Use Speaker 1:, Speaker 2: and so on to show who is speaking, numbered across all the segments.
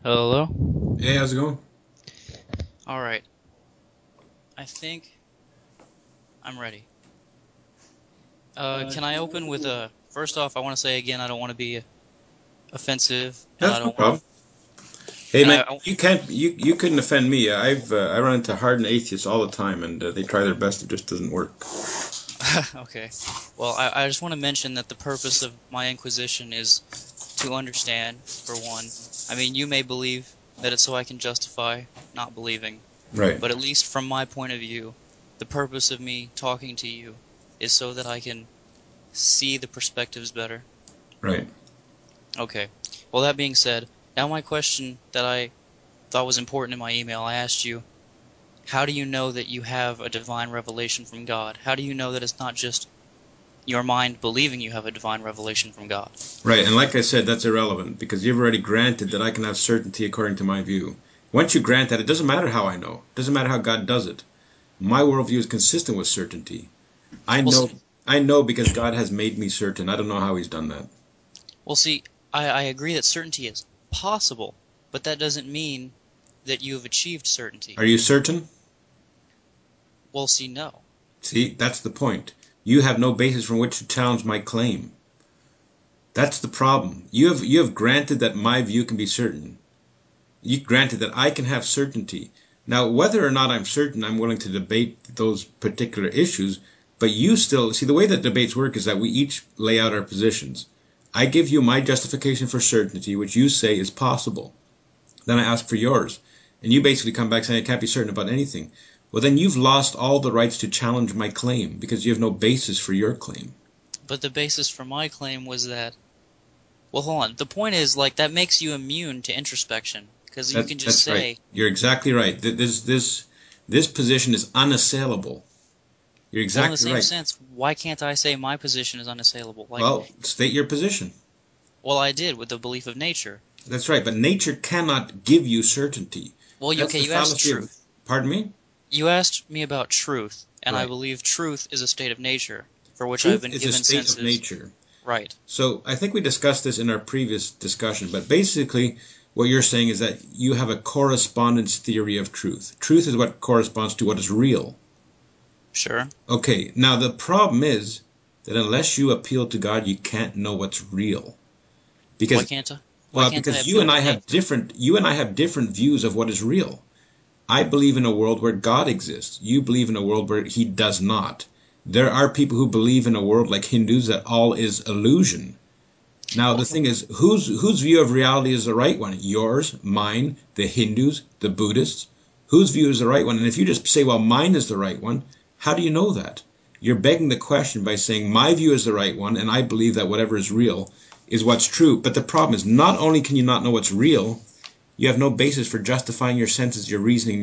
Speaker 1: Hello?
Speaker 2: Hey, how's it going?
Speaker 1: Alright, I think I'm ready. Can I open with a. First off, I want to say again, I don't want to be offensive, and I
Speaker 2: That's no
Speaker 1: don't want to.
Speaker 2: problem. Hey,
Speaker 1: And
Speaker 2: man, you couldn't offend me. I run into hardened atheists all the time, and they try their best. It just doesn't work.
Speaker 1: okay. Well, I just want to mention that the purpose of my Inquisition is to understand, for one. I mean, you may believe that it's so I can justify not believing,
Speaker 2: Right,
Speaker 1: but at least from my point of view, the purpose of me talking to you is so that I can see the perspectives better.
Speaker 2: right.
Speaker 1: Okay. Well, that being said, now my question that I thought was important in my email, I asked you, how do you know that you have a divine revelation from God? How do you know that it's not just your mind believing you have a divine revelation from God?
Speaker 2: Right, and like I said, that's irrelevant because you've already granted that I can have certainty according to my view. Once you grant that, it doesn't matter how I know. It doesn't matter how God does it. My worldview is consistent with certainty. I
Speaker 1: Well,
Speaker 2: know, I know because God has made me certain. I don't know how He's done that.
Speaker 1: see, I agree that certainty is possible, but that doesn't mean that you have achieved certainty.
Speaker 2: Are you certain?
Speaker 1: Well, see, no.
Speaker 2: See, that's the point. You have no basis from which to challenge my claim. That's the problem. You have granted that my view can be certain. You granted that I can have certainty. Now, whether or not I'm certain, I'm willing to debate those particular issues, but you still see the way that debates work is that we each lay out our positions. I give you my justification for certainty, which you say is possible. Then I ask for yours. And you basically come back saying I can't be certain about anything. Well, then you've lost all the rights to challenge my claim because you have no basis for your claim.
Speaker 1: But the basis for my claim was that, well, hold on. The point is, like, that makes you immune to introspection, because you can just
Speaker 2: That's right.
Speaker 1: say,
Speaker 2: You're exactly right. This position is unassailable. You're
Speaker 1: well, in the
Speaker 2: exactly
Speaker 1: same
Speaker 2: right.
Speaker 1: sense, why can't I say my position is unassailable? Like,
Speaker 2: Well, state your position.
Speaker 1: well, I did with the belief of nature.
Speaker 2: That's right. But nature cannot give you certainty.
Speaker 1: Well,
Speaker 2: That's
Speaker 1: okay,
Speaker 2: the
Speaker 1: you asked
Speaker 2: fallacy of.
Speaker 1: truth.
Speaker 2: Pardon me.
Speaker 1: You asked me about truth, and I
Speaker 2: Right.
Speaker 1: believe truth is a state of nature, for which I've
Speaker 2: Truth
Speaker 1: been
Speaker 2: is a
Speaker 1: given
Speaker 2: state of
Speaker 1: senses.
Speaker 2: nature.
Speaker 1: Right.
Speaker 2: So I think we discussed this in our previous discussion, but basically what you're saying is that you have a correspondence theory of truth. Truth is what corresponds to what is real.
Speaker 1: Sure.
Speaker 2: Okay, now the problem is that unless you appeal to God, you can't know what's real.
Speaker 1: Why
Speaker 2: Because
Speaker 1: can't I? Why
Speaker 2: well,
Speaker 1: can't I
Speaker 2: because you
Speaker 1: appeal
Speaker 2: and
Speaker 1: to
Speaker 2: I have
Speaker 1: nature?
Speaker 2: different views of what is real. I believe in a world where God exists. You believe in a world where he does not. There are people who believe in a world like Hindus that all is illusion. Now the
Speaker 1: Well,
Speaker 2: thing is, whose view of reality is the right one? Yours, mine, the Hindus, the Buddhists? Whose view is the right one? And if you just say, well, mine is the right one, how do you know that? You're begging the question by saying my view is the right one, and I believe that whatever is real is what's true. But the problem is, not only can you not know what's real, you have no basis for justifying your senses, your reasoning,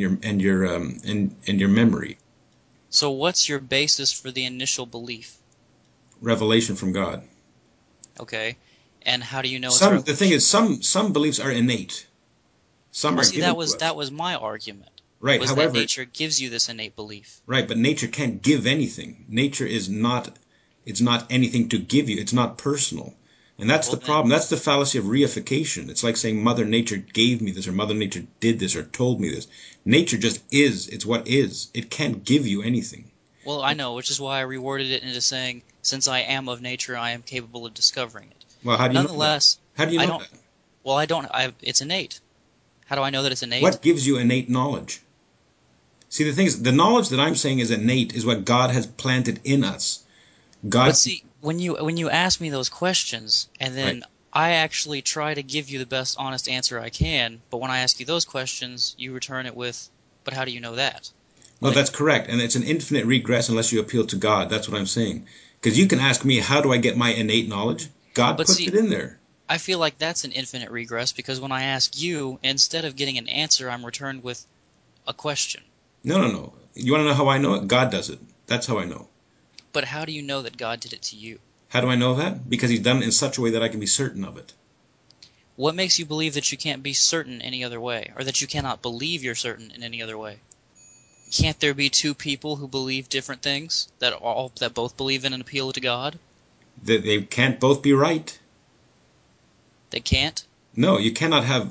Speaker 2: and your memory.
Speaker 1: so what's your basis for the initial belief?
Speaker 2: Revelation from God.
Speaker 1: Okay. And how do you know it's
Speaker 2: Some the thing
Speaker 1: revelation?
Speaker 2: is, some beliefs are innate. Some
Speaker 1: Well,
Speaker 2: are
Speaker 1: see,
Speaker 2: given
Speaker 1: that
Speaker 2: to
Speaker 1: was
Speaker 2: us.
Speaker 1: that was my argument,
Speaker 2: Right.
Speaker 1: was that
Speaker 2: However,
Speaker 1: nature gives you this innate belief.
Speaker 2: right, but nature can't give anything. Nature is not it's not anything to give you. It's not personal. And that's
Speaker 1: Well,
Speaker 2: the
Speaker 1: then,
Speaker 2: problem. That's the fallacy of reification. It's like saying Mother Nature gave me this or Mother Nature did this or told me this. Nature just is. It's what is. It can't give you anything.
Speaker 1: well, I know, which is why I reworded it into saying, since I am of nature, I am capable of discovering it.
Speaker 2: Well, how do you know that?
Speaker 1: Nonetheless,
Speaker 2: How do you
Speaker 1: I
Speaker 2: know
Speaker 1: don't,
Speaker 2: that?
Speaker 1: well, I don't, it's innate. How do I know that it's innate?
Speaker 2: What gives you innate knowledge? See, the thing is, the knowledge that I'm saying is innate is what God has planted in us.
Speaker 1: But
Speaker 2: God,
Speaker 1: see, when you ask me those questions, and
Speaker 2: right?
Speaker 1: then I actually try to give you the best honest answer I can, but when I ask you those questions, you return it with, "But how do you know that?"
Speaker 2: No,
Speaker 1: Like,
Speaker 2: that's correct, and it's an infinite regress unless you appeal to God. That's what I'm saying. Because you can ask me, how do I get my innate knowledge? God
Speaker 1: but
Speaker 2: puts
Speaker 1: see,
Speaker 2: it in there.
Speaker 1: I feel like that's an infinite regress because when I ask you, instead of getting an answer, I'm returned with a question.
Speaker 2: No, no, no. You want to know how I know it? God does it. That's how I know.
Speaker 1: But how do you know that God did it to you?
Speaker 2: How do I know that? Because He's done it in such a way that I can be certain of it.
Speaker 1: What makes you believe that you can't be certain any other way, or that you cannot believe you're certain in any other way? Can't there be two people who believe different things that both believe in an appeal to God?
Speaker 2: They can't both be right.
Speaker 1: They can't.
Speaker 2: No, you cannot have.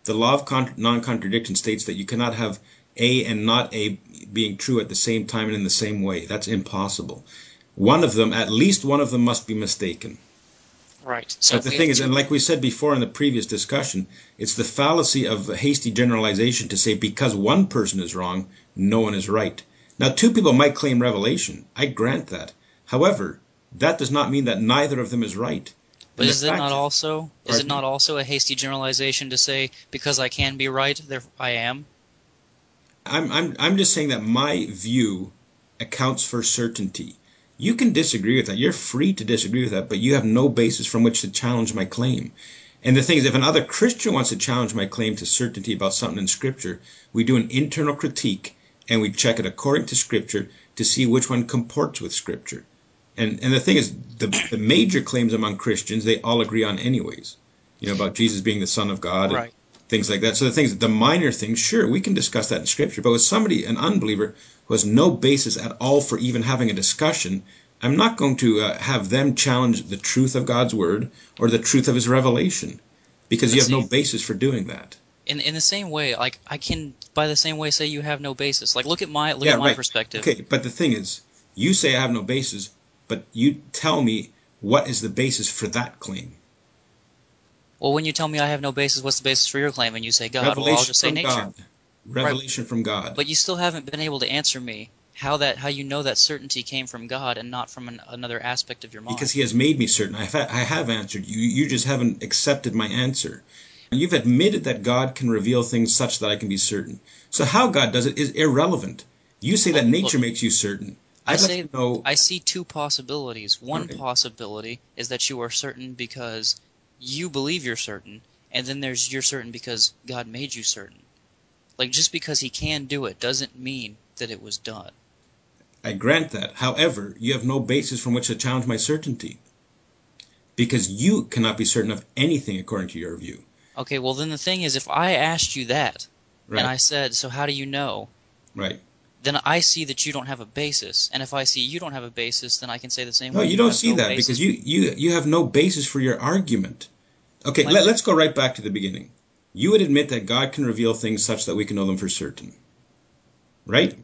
Speaker 2: The law of non-contradiction states that you cannot have A and not A being true at the same time and in the same way. That's impossible. One of them, at least one of them, must be mistaken.
Speaker 1: Right. So
Speaker 2: But
Speaker 1: if
Speaker 2: the
Speaker 1: we
Speaker 2: thing
Speaker 1: have
Speaker 2: is,
Speaker 1: two,
Speaker 2: and like we said before in the previous discussion, it's the fallacy of hasty generalization to say because one person is wrong, no one is right. Now, two people might claim revelation. I grant that. However, that does not mean that neither of them is right.
Speaker 1: but
Speaker 2: And the
Speaker 1: is it
Speaker 2: fact,
Speaker 1: not also
Speaker 2: pardon me?
Speaker 1: a hasty generalization to say because I can be right, therefore I am?
Speaker 2: I'm just saying that my view accounts for certainty. You can disagree with that. You're free to disagree with that, but you have no basis from which to challenge my claim. And the thing is, if another Christian wants to challenge my claim to certainty about something in Scripture, we do an internal critique and we check it according to Scripture to see which one comports with Scripture. And the thing is, the major claims among Christians, they all agree on anyways. You know, about Jesus being the Son of God and
Speaker 1: Right.
Speaker 2: things like that. So the minor things, sure, we can discuss that in Scripture. But with somebody, an unbeliever, who has no basis at all for even having a discussion, I'm not going to have them challenge the truth of God's Word or the truth of His revelation, because
Speaker 1: But
Speaker 2: you have no
Speaker 1: see,
Speaker 2: basis for doing that.
Speaker 1: in the same way, like I can by the same way say you have no basis. Like look
Speaker 2: Yeah,
Speaker 1: at my
Speaker 2: right.
Speaker 1: perspective.
Speaker 2: Okay, but the thing is, you say I have no basis, but you tell me what is the basis for that claim.
Speaker 1: Well, when you tell me I have no basis, what's the basis for your claim? And you say God. Well, I'll
Speaker 2: Revelation
Speaker 1: just say
Speaker 2: from
Speaker 1: nature.
Speaker 2: God.
Speaker 1: Right.
Speaker 2: Revelation from God.
Speaker 1: But you still haven't been able to answer me how you know that certainty came from God and not from another aspect of your
Speaker 2: Because
Speaker 1: mind.
Speaker 2: He has made me certain. I have answered you. You just haven't accepted my answer. You've admitted that God can reveal things such that I can be certain. So how God does it is irrelevant. You say that
Speaker 1: Well,
Speaker 2: nature
Speaker 1: look,
Speaker 2: makes you certain.
Speaker 1: I
Speaker 2: I'd like to
Speaker 1: say
Speaker 2: know.
Speaker 1: I see two possibilities.
Speaker 2: All
Speaker 1: One
Speaker 2: right.
Speaker 1: possibility is that you are certain because you believe you're certain, and then there's you're certain because God made you certain. Like just because he can do it doesn't mean that it was done.
Speaker 2: I grant that. However, you have no basis from which to challenge my certainty. Because you cannot be certain of anything according to your view.
Speaker 1: Okay, well then the thing is if I asked you that and
Speaker 2: Right.
Speaker 1: I said, "So how do you know?"
Speaker 2: Right.
Speaker 1: then I see that you don't have a basis. And if I see you don't have a basis, then I can say the same
Speaker 2: No,
Speaker 1: way
Speaker 2: you
Speaker 1: you
Speaker 2: don't
Speaker 1: have
Speaker 2: see
Speaker 1: no
Speaker 2: that because
Speaker 1: basis.
Speaker 2: you have no basis for your argument. Okay,
Speaker 1: My,
Speaker 2: let's go right back to the beginning. You would admit that God can reveal things such that we can know them for certain. Right?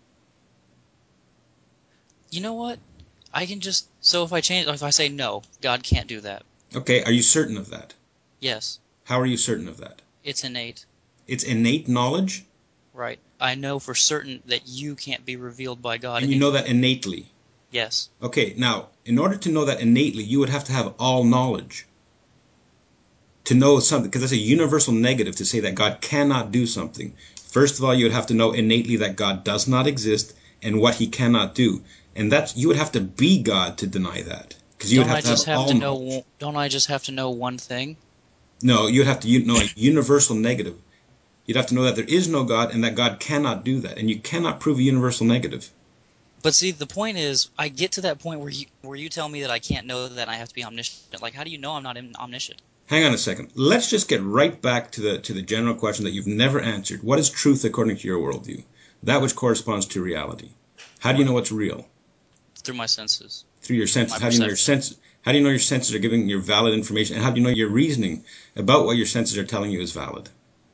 Speaker 1: you know what? I can just so if I say no, God can't do that.
Speaker 2: Okay, are you certain of that?
Speaker 1: Yes,
Speaker 2: How are you certain of that?
Speaker 1: it's innate.
Speaker 2: It's innate knowledge,
Speaker 1: Right. I know for certain that you can't be revealed by God
Speaker 2: and
Speaker 1: in
Speaker 2: you know
Speaker 1: any
Speaker 2: that
Speaker 1: way.
Speaker 2: innately.
Speaker 1: Yes.
Speaker 2: Okay, now, in order to know that innately, you would have to have all knowledge. To know something, because that's a universal negative to say that God cannot do something. First of all, you would have to know innately that God does not exist and what he cannot do. And that's, you would have to be God to deny that. Because you would
Speaker 1: Don't
Speaker 2: have
Speaker 1: I
Speaker 2: to have
Speaker 1: just have
Speaker 2: all
Speaker 1: to
Speaker 2: knowledge.
Speaker 1: know don't I just have to know one thing?
Speaker 2: No, you would have to know a universal negative. You'd have to know that there is no God and that God cannot do that. And you cannot prove a universal negative.
Speaker 1: But see, the point is, I get to that point where you tell me that I can't know that I have to be omniscient. Like, how do you know I'm not omniscient?
Speaker 2: Hang on a second. Let's just get right back to the general question that you've never answered. What is truth according to your worldview? That which corresponds to reality. How do you know
Speaker 1: Right.
Speaker 2: what's real?
Speaker 1: Through my senses,
Speaker 2: Through your senses.
Speaker 1: my
Speaker 2: How do you know your
Speaker 1: perception.
Speaker 2: senses? How do you know your senses are giving you valid information? And how do you know your reasoning about what your senses are telling you is valid?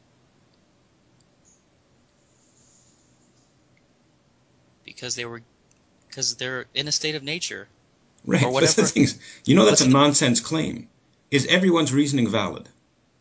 Speaker 1: Because they're in a state of nature or
Speaker 2: Right. But the
Speaker 1: whatever.
Speaker 2: thing is, you know
Speaker 1: But
Speaker 2: that's a
Speaker 1: see,
Speaker 2: nonsense claim. Is everyone's reasoning valid?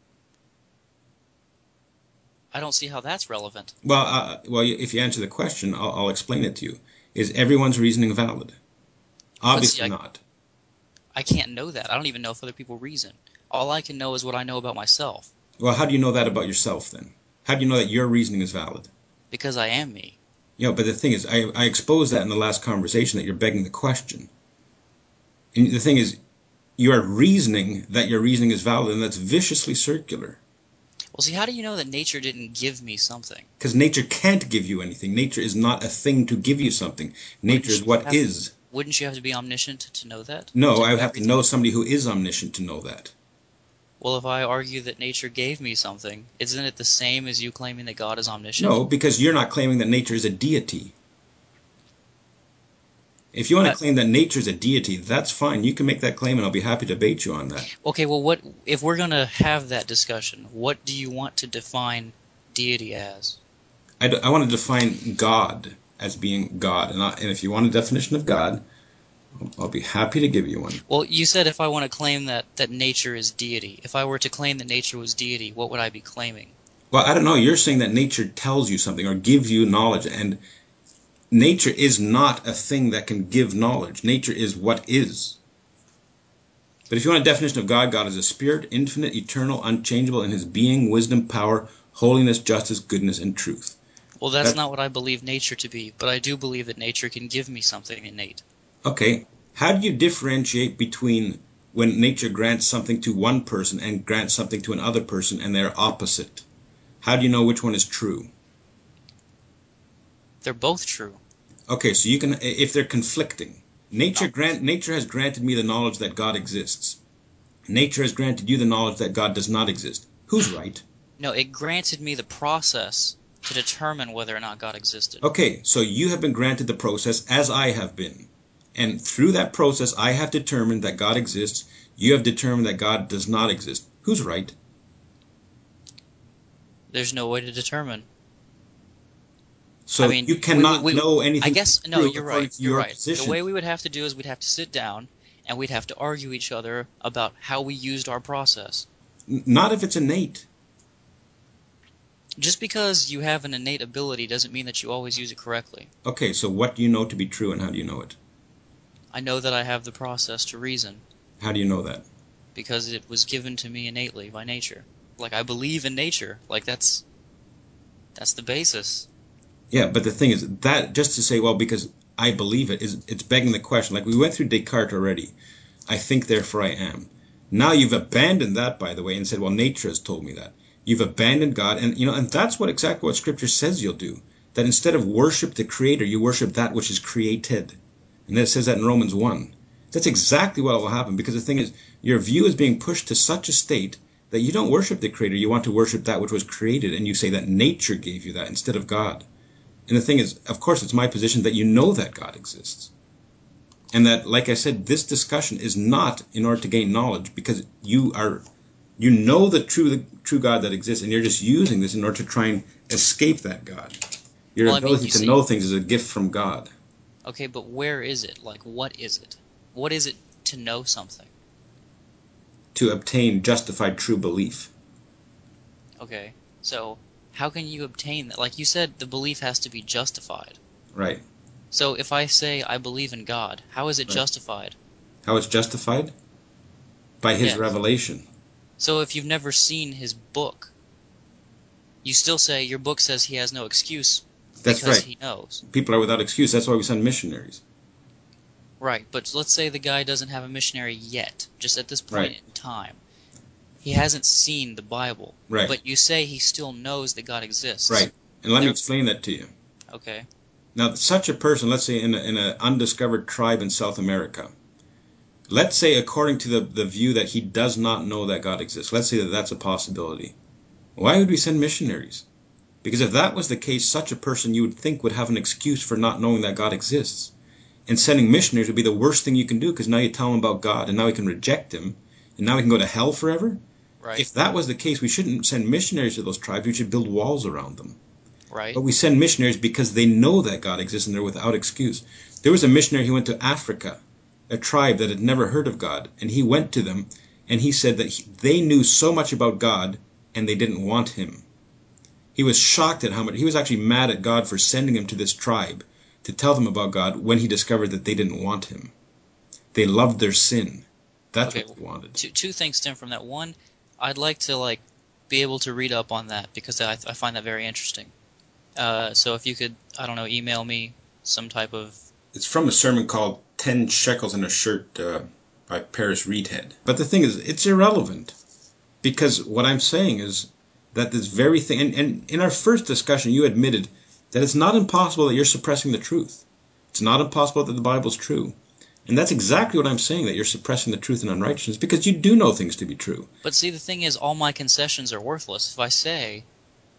Speaker 1: I don't see how that's relevant.
Speaker 2: Well, if you answer the question, I'll explain it to you. Is everyone's reasoning valid?
Speaker 1: But see,
Speaker 2: Obviously not.
Speaker 1: I can't know that. I don't even know if other people reason. All I can know is what I know about myself
Speaker 2: Well, how do you know that about yourself then? How do you know that your reasoning is valid?
Speaker 1: because I am me.
Speaker 2: You know, but the thing is, I exposed that in the last conversation that you're begging the question. And the thing is, you are reasoning that your reasoning is valid, and that's viciously circular.
Speaker 1: Well, see, how do you know that nature didn't give me something?
Speaker 2: Because nature can't give you anything. Nature is not a thing to give you something. Nature is
Speaker 1: Wouldn't you
Speaker 2: what
Speaker 1: have
Speaker 2: is.
Speaker 1: wouldn't you have to be omniscient to know that?
Speaker 2: No,
Speaker 1: To
Speaker 2: I
Speaker 1: know
Speaker 2: would have to
Speaker 1: everything?
Speaker 2: know somebody who is omniscient to know that.
Speaker 1: Well, if I argue that nature gave me something, isn't it the same as you claiming that God is omniscient?
Speaker 2: No, because you're not claiming that nature is a deity. If you want to claim that nature is a deity, that's fine. You can make that claim, and I'll be happy to debate you on that.
Speaker 1: Okay, well, what if we're going to have that discussion? What do you want to define deity as?
Speaker 2: I want to define God as being God, and if you want a definition of God, I'll be happy to give you one.
Speaker 1: Well, you said if I want to claim that nature is deity. If I were to claim that nature was deity, what would I be claiming?
Speaker 2: Well, I don't know. You're saying that nature tells you something or gives you knowledge, and nature is not a thing that can give knowledge. Nature is what is. But if you want a definition of God, God is a spirit, infinite, eternal, unchangeable in his being, wisdom, power, holiness, justice, goodness, and truth.
Speaker 1: Well, that's not what I believe nature to be, but I do believe that nature can give me something innate.
Speaker 2: Okay. How do you differentiate between when nature grants something to one person and grants something to another person and they're opposite? How do you know which one is true?
Speaker 1: They're both true.
Speaker 2: Okay, so you can, if they're conflicting. Nature has granted me the knowledge that God exists. Nature has granted you the knowledge that God does not exist. Who's right?
Speaker 1: No, it granted me the process to determine whether or not God existed.
Speaker 2: Okay, so you have been granted the process as I have been. And through that process, I have determined that God exists. You have determined that God does not exist. Who's right?
Speaker 1: There's no way to determine.
Speaker 2: So
Speaker 1: I mean,
Speaker 2: you cannot know
Speaker 1: I
Speaker 2: anything to be
Speaker 1: guess, no,
Speaker 2: true
Speaker 1: you're
Speaker 2: according
Speaker 1: right.
Speaker 2: to
Speaker 1: You're
Speaker 2: your
Speaker 1: right. The
Speaker 2: position.
Speaker 1: way we would have to do is we'd have to sit down and we'd have to argue each other about how we used our process.
Speaker 2: Not if it's innate.
Speaker 1: Just because you have an innate ability doesn't mean that you always use it correctly.
Speaker 2: Okay, so what do you know to be true and how do you know it?
Speaker 1: I know that I have the process to reason
Speaker 2: How do you know that?
Speaker 1: because it was given to me innately by nature. Like, I believe in nature. Like, that's the basis.
Speaker 2: Yeah, but the thing is that just to say, well, because I believe it, it's begging the question. Like we went through Descartes already. I think, therefore I am. Now you've abandoned that, by the way, and said, well, nature has told me that. You've abandoned God, and that's exactly what Scripture says you'll do. That instead of worship the Creator, you worship that which is created. And it says that in Romans 1. That's exactly what will happen, because the thing is, your view is being pushed to such a state that you don't worship the Creator, you want to worship that which was created, and you say that nature gave you that instead of God. And the thing is, of course, it's my position that you know that God exists. And that, like I said, this discussion is not in order to gain knowledge, because you know the true God that exists, and you're just using this in order to try and escape that God. Your ability to know things is a gift from God.
Speaker 1: Okay, but where is it? Like, what is it? What is it to know something?
Speaker 2: To obtain justified true belief.
Speaker 1: Okay, so how can you obtain that? Like you said, the belief has to be justified.
Speaker 2: Right.
Speaker 1: So if I say I believe in God, how is it
Speaker 2: Right.
Speaker 1: justified?
Speaker 2: How it's justified? By His
Speaker 1: Yes.
Speaker 2: revelation.
Speaker 1: So if you've never seen His book, you still say your book says He has no excuse
Speaker 2: That's
Speaker 1: because
Speaker 2: right.
Speaker 1: He knows.
Speaker 2: People are without excuse. That's why we send missionaries.
Speaker 1: Right, but let's say the guy doesn't have a missionary yet, just at this point
Speaker 2: Right.
Speaker 1: in time. He hasn't seen the Bible,
Speaker 2: Right.
Speaker 1: but you say he still knows that God exists.
Speaker 2: Right. And let me explain that to you.
Speaker 1: Okay.
Speaker 2: Now, such a person, let's say in an undiscovered tribe in South America, let's say according to the view that he does not know that God exists, let's say that that's a possibility. Why would we send missionaries? Because if that was the case, such a person you would think would have an excuse for not knowing that God exists. And sending missionaries would be the worst thing you can do, because now you tell him about God, and now he can reject him, and now he can go to hell forever.
Speaker 1: Right.
Speaker 2: If that was the case, we shouldn't send missionaries to those tribes. We should build walls around them.
Speaker 1: Right.
Speaker 2: But we send missionaries because they know that God exists and they're without excuse. There was a missionary who went to Africa, a tribe that had never heard of God, and he went to them and he said that they knew so much about God and they didn't want him. He was shocked at how much, he was actually mad at God for sending him to this tribe to tell them about God when he discovered that they didn't want him. They loved their sin. That's
Speaker 1: Okay.
Speaker 2: what they wanted.
Speaker 1: Two things stem from that. One, I'd like to be able to read up on that because I find that very interesting. So if you could, I don't know, email me some type of.
Speaker 2: It's from a sermon called 10 Shekels in a Shirt by Paris Reedhead. But the thing is, it's irrelevant. Because what I'm saying is that this very thing, and in our first discussion, you admitted that it's not impossible that you're suppressing the truth. It's not impossible that the Bible's true. And that's exactly what I'm saying, that you're suppressing the truth and unrighteousness, because you do know things to be true.
Speaker 1: But see, the thing is, all my concessions are worthless. If I say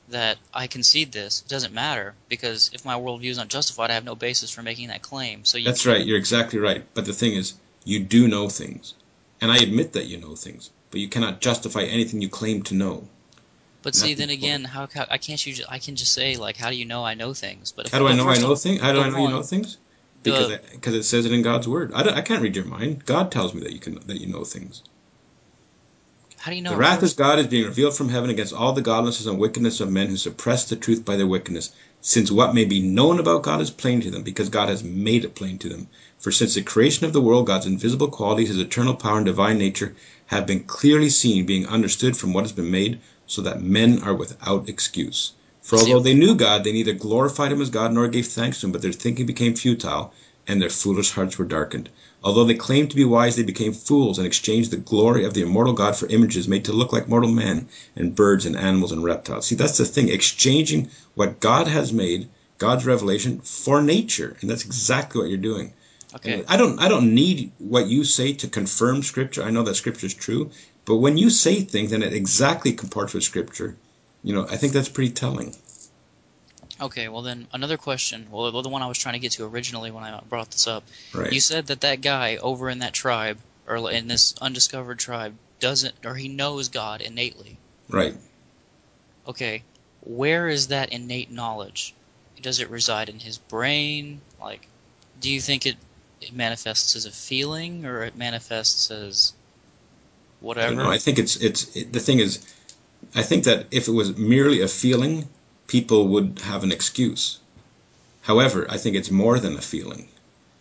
Speaker 1: that I concede this, it doesn't matter, because if my worldview is not justified, I have no basis for making that claim. So you
Speaker 2: That's right.
Speaker 1: can't.
Speaker 2: You're exactly right. But the thing is, you do know things. And I admit that you know things, but you cannot justify anything you claim to know.
Speaker 1: But
Speaker 2: And
Speaker 1: see,
Speaker 2: that's the
Speaker 1: then
Speaker 2: point.
Speaker 1: again, how I can't you? I can just say like, how do you know I know things? But
Speaker 2: How do I know I
Speaker 1: first
Speaker 2: know
Speaker 1: off,
Speaker 2: things? How do
Speaker 1: the
Speaker 2: I know you
Speaker 1: one,
Speaker 2: know things?
Speaker 1: the
Speaker 2: Because it says it in God's word. I can't read your mind. God tells me that you know things.
Speaker 1: how do you know
Speaker 2: The
Speaker 1: it
Speaker 2: wrath
Speaker 1: first?
Speaker 2: of God is being revealed from heaven against all the godlessness and wickedness of men who suppress the truth by their wickedness, since what may be known about God is plain to them, because God has made it plain to them. For since the creation of the world, God's invisible qualities, his eternal power and divine nature, have been clearly seen, being understood from what has been made, so that men are without excuse. For
Speaker 1: But see,
Speaker 2: although they knew God, they neither glorified him as God nor gave thanks to him, but their thinking became futile, and their foolish hearts were darkened. Although they claimed to be wise, they became fools and exchanged the glory of the immortal God for images made to look like mortal men and birds and animals and reptiles. See, that's the thing, exchanging what God has made, God's revelation, for nature. And that's exactly what you're doing. And
Speaker 1: okay,
Speaker 2: I don't need what you say to confirm Scripture. I know that Scripture is true. But when you say things and it exactly comports with Scripture, I think that's pretty telling.
Speaker 1: okay. Well, then another question. Well, the one I was trying to get to originally when I brought this up. You
Speaker 2: Right,
Speaker 1: said that guy over in that tribe or in this undiscovered tribe doesn't, or he knows God innately.
Speaker 2: right.
Speaker 1: Okay, where is that innate knowledge? Does it reside in his brain? Like, do you think it manifests as a feeling or it manifests as
Speaker 2: I don't know.
Speaker 1: whatever?
Speaker 2: I think the thing is, I think that if it was merely a feeling, people would have an excuse. However, I think it's more than a feeling.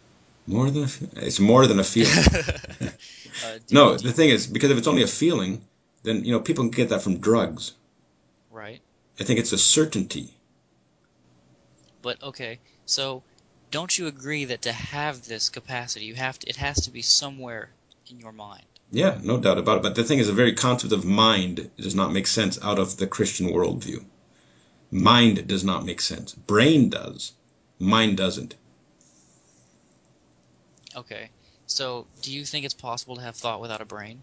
Speaker 2: It's more than a feeling.
Speaker 1: Do you,
Speaker 2: No,
Speaker 1: do
Speaker 2: the
Speaker 1: you,
Speaker 2: thing is, because if it's only a feeling, then people can get that from drugs.
Speaker 1: right?
Speaker 2: I think it's a certainty.
Speaker 1: But okay, so don't you agree that to have this capacity, it has to be somewhere in your mind?
Speaker 2: Yeah, no doubt about it. But the thing is, the very concept of mind does not make sense out of the Christian worldview. Mind does not make sense. Brain does. Mind doesn't.
Speaker 1: Okay, so do you think it's possible to have thought without a brain?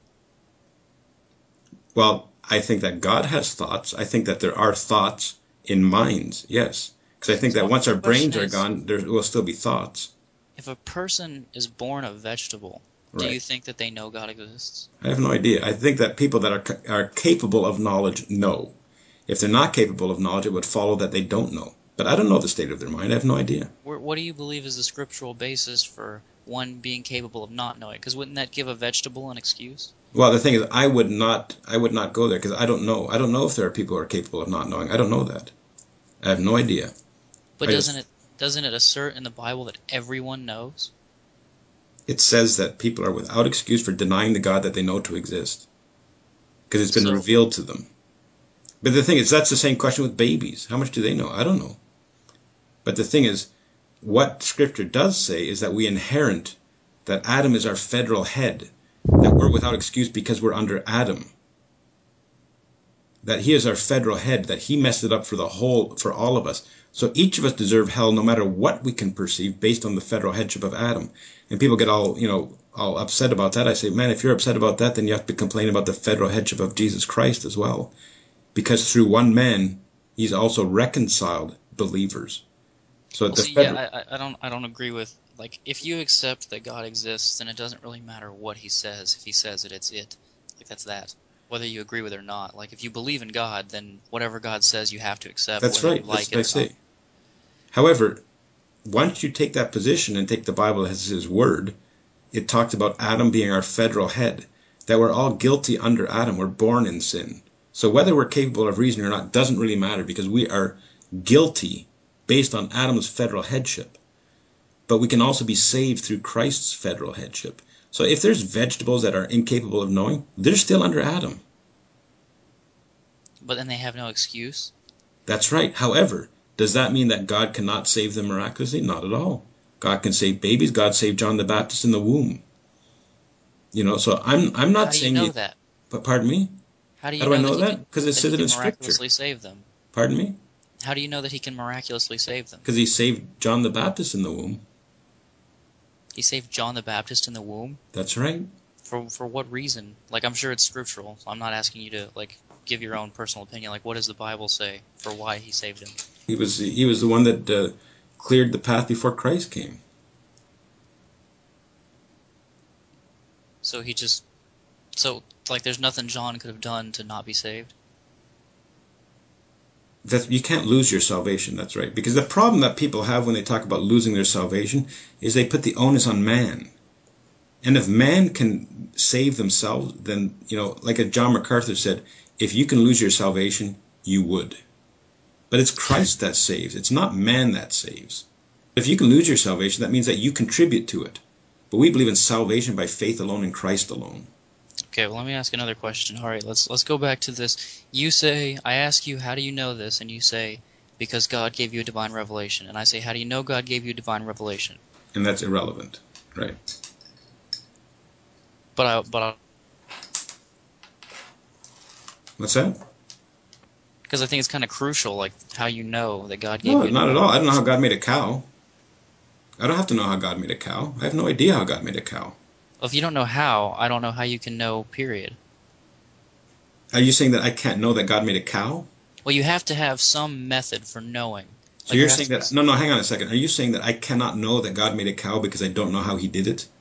Speaker 2: Well, I think that God has thoughts. I think that there are thoughts in minds, yes. Because I think
Speaker 1: So
Speaker 2: that once
Speaker 1: my
Speaker 2: our
Speaker 1: question
Speaker 2: brains are
Speaker 1: is,
Speaker 2: gone, there will still be thoughts.
Speaker 1: if a person is born a vegetable, do
Speaker 2: Right.
Speaker 1: you think that they know God exists?
Speaker 2: I have no idea. I think that people that are capable of knowledge know. If they're not capable of knowledge, it would follow that they don't know. But I don't know the state of their mind. I have no idea.
Speaker 1: What do you believe is the scriptural basis for one being capable of not knowing? Because wouldn't that give a vegetable an excuse?
Speaker 2: Well, the thing is, I would not go there because I don't know. I don't know if there are people who are capable of not knowing. I don't know that. I have no idea.
Speaker 1: But
Speaker 2: I just,
Speaker 1: doesn't it assert in the Bible that everyone knows?
Speaker 2: it says that people are without excuse for denying the God that they know to exist because it's been
Speaker 1: So
Speaker 2: revealed to them. But the thing is, that's the same question with babies. How much do they know? I don't know. But the thing is, what Scripture does say is that we inherit that Adam is our federal head, that we're without excuse because we're under Adam, that he is our federal head, that he messed it up for all of us. So each of us deserve hell no matter what we can perceive based on the federal headship of Adam. And people get all upset about that. I say, man, if you're upset about that, then you have to complain about the federal headship of Jesus Christ as well. Because through one man, he's also reconciled believers. So
Speaker 1: well,
Speaker 2: the
Speaker 1: see, yeah,
Speaker 2: federal,
Speaker 1: I don't agree with like if you accept that God exists, then it doesn't really matter what He says. If He says it, it's it. Like that's that. Whether you agree with it or not. Like if you believe in God, then whatever God says, you have to accept,
Speaker 2: that's
Speaker 1: whether you
Speaker 2: right. That's
Speaker 1: like
Speaker 2: what
Speaker 1: it
Speaker 2: I
Speaker 1: or not.
Speaker 2: say. However, once you take that position and take the Bible as his word, it talks about Adam being our federal head, that we're all guilty under Adam. We're born in sin. So whether we're capable of reasoning or not doesn't really matter because we are guilty based on Adam's federal headship. But we can also be saved through Christ's federal headship. So if there's vegetables that are incapable of knowing, they're still under Adam.
Speaker 1: But then they have no excuse.
Speaker 2: That's right. However, does that mean that God cannot save them miraculously? Not at all. God can save babies. God saved John the Baptist in the womb. So I'm
Speaker 1: How
Speaker 2: not
Speaker 1: do you
Speaker 2: saying
Speaker 1: know
Speaker 2: you.
Speaker 1: that?
Speaker 2: But pardon me.
Speaker 1: How do
Speaker 2: How
Speaker 1: you
Speaker 2: do I
Speaker 1: know
Speaker 2: know that? Because it
Speaker 1: that He
Speaker 2: says it
Speaker 1: can
Speaker 2: in Scripture.
Speaker 1: miraculously save them?
Speaker 2: Pardon me.
Speaker 1: How do you know that He can miraculously save them?
Speaker 2: Because he saved John the Baptist in the womb.
Speaker 1: He saved John the Baptist in the womb.
Speaker 2: That's right.
Speaker 1: For what reason? Like, I'm sure it's scriptural. So I'm not asking you to like give your own personal opinion. Like, what does the Bible say for why he saved him?
Speaker 2: He was the one that cleared the path before Christ came.
Speaker 1: So he just so like there's nothing John could have done to not be saved.
Speaker 2: That you can't lose your salvation. That's right. Because the problem that people have when they talk about losing their salvation is they put the onus on man. And if man can save themselves, then, like John MacArthur said, if you can lose your salvation, you would. But it's Christ that saves. It's not man that saves. If you can lose your salvation, that means that you contribute to it. But we believe in salvation by faith alone in Christ alone.
Speaker 1: Okay, well, let me ask another question. All right, let's go back to this. You say, I ask you, how do you know this? And you say, because God gave you a divine revelation. And I say, how do you know God gave you a divine revelation?
Speaker 2: And that's irrelevant, right?
Speaker 1: But
Speaker 2: What's that?
Speaker 1: because I think it's kind of crucial, like how you know that God gave
Speaker 2: No,
Speaker 1: you a
Speaker 2: not at
Speaker 1: divine
Speaker 2: all. I don't know how
Speaker 1: revelation.
Speaker 2: God made a cow. I don't have to know how God made a cow. I have no idea how God made a cow.
Speaker 1: Well, if you don't know how, I don't know how you can know, period.
Speaker 2: Are you saying that I can't know that God made a cow?
Speaker 1: Well, you have to have some method for knowing.
Speaker 2: So
Speaker 1: Like there
Speaker 2: you're
Speaker 1: has
Speaker 2: saying
Speaker 1: to be,
Speaker 2: that, no, hang on a second. Are you saying that I cannot know that God made a cow because I don't know how he did it?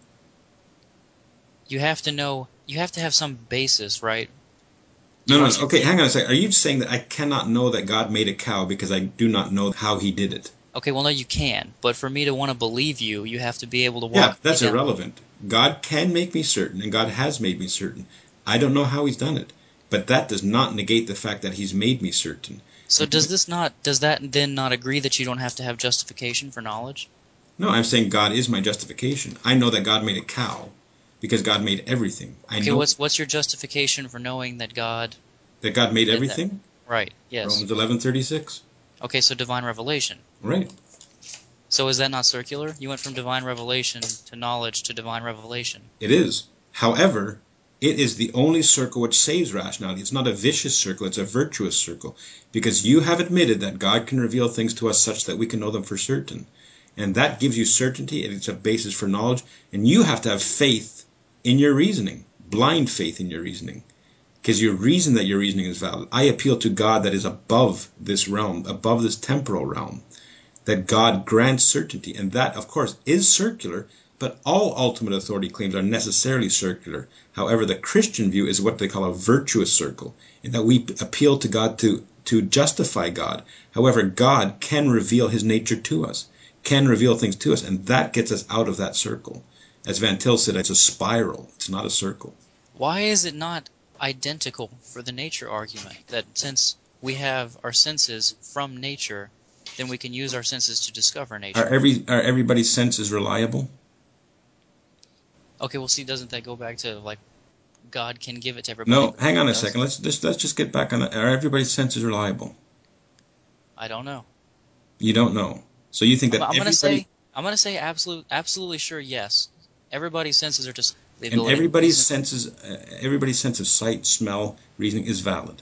Speaker 1: you have to know, you have to have some basis, right?
Speaker 2: No, no,
Speaker 1: Once
Speaker 2: no.
Speaker 1: you
Speaker 2: Okay,
Speaker 1: believe,
Speaker 2: hang on a second. Are you saying that I cannot know that God made a cow because I do not know how he did it?
Speaker 1: okay, well, no, you can. But for me to want to believe you, you have to be able to
Speaker 2: Yeah,
Speaker 1: walk me
Speaker 2: that's
Speaker 1: down.
Speaker 2: irrelevant. God can make me certain, and God has made me certain. I don't know how he's done it, but that does not negate the fact that he's made me certain.
Speaker 1: So does that then not agree that you don't have to have justification for knowledge?
Speaker 2: No, I'm saying God is my justification. I know that God made a cow because God made everything. I
Speaker 1: Okay,
Speaker 2: know
Speaker 1: what's your justification for knowing that God
Speaker 2: that God made
Speaker 1: did that?
Speaker 2: everything.
Speaker 1: Right, yes.
Speaker 2: Romans 11:36.
Speaker 1: Okay, so divine revelation.
Speaker 2: Right.
Speaker 1: So is that not circular? You went from divine revelation to knowledge to divine revelation.
Speaker 2: It is. However, it is the only circle which saves rationality. It's not a vicious circle, it's a virtuous circle. Because you have admitted that God can reveal things to us such that we can know them for certain. And that gives you certainty, and it's a basis for knowledge. And you have to have faith in your reasoning, blind faith in your reasoning. Because you reason that your reasoning is valid. I appeal to God that is above this realm, above this temporal realm, that God grants certainty. And that, of course, is circular, but all ultimate authority claims are necessarily circular. However, the Christian view is what they call a virtuous circle, in that we appeal to God to justify God. However, God can reveal his nature to us, can reveal things to us, and that gets us out of that circle. As Van Til said, it's a spiral, it's not a circle.
Speaker 1: Why is it not identical for the nature argument that since we have our senses from nature, then we can use our senses to discover nature?
Speaker 2: Are everybody's senses reliable?
Speaker 1: Okay, well, see, doesn't that go back to like God can give it to everybody,
Speaker 2: No,
Speaker 1: but
Speaker 2: hang
Speaker 1: some
Speaker 2: on a second.
Speaker 1: doesn't?
Speaker 2: Let's just get back on that. Are everybody's senses reliable?
Speaker 1: I don't know.
Speaker 2: You don't know. So you think
Speaker 1: I'm,
Speaker 2: that
Speaker 1: I'm gonna
Speaker 2: everybody
Speaker 1: say I'm gonna say absolutely sure. Yes, everybody's senses are just the
Speaker 2: and
Speaker 1: ability to reason.
Speaker 2: everybody's sense of sight, smell, reasoning is valid.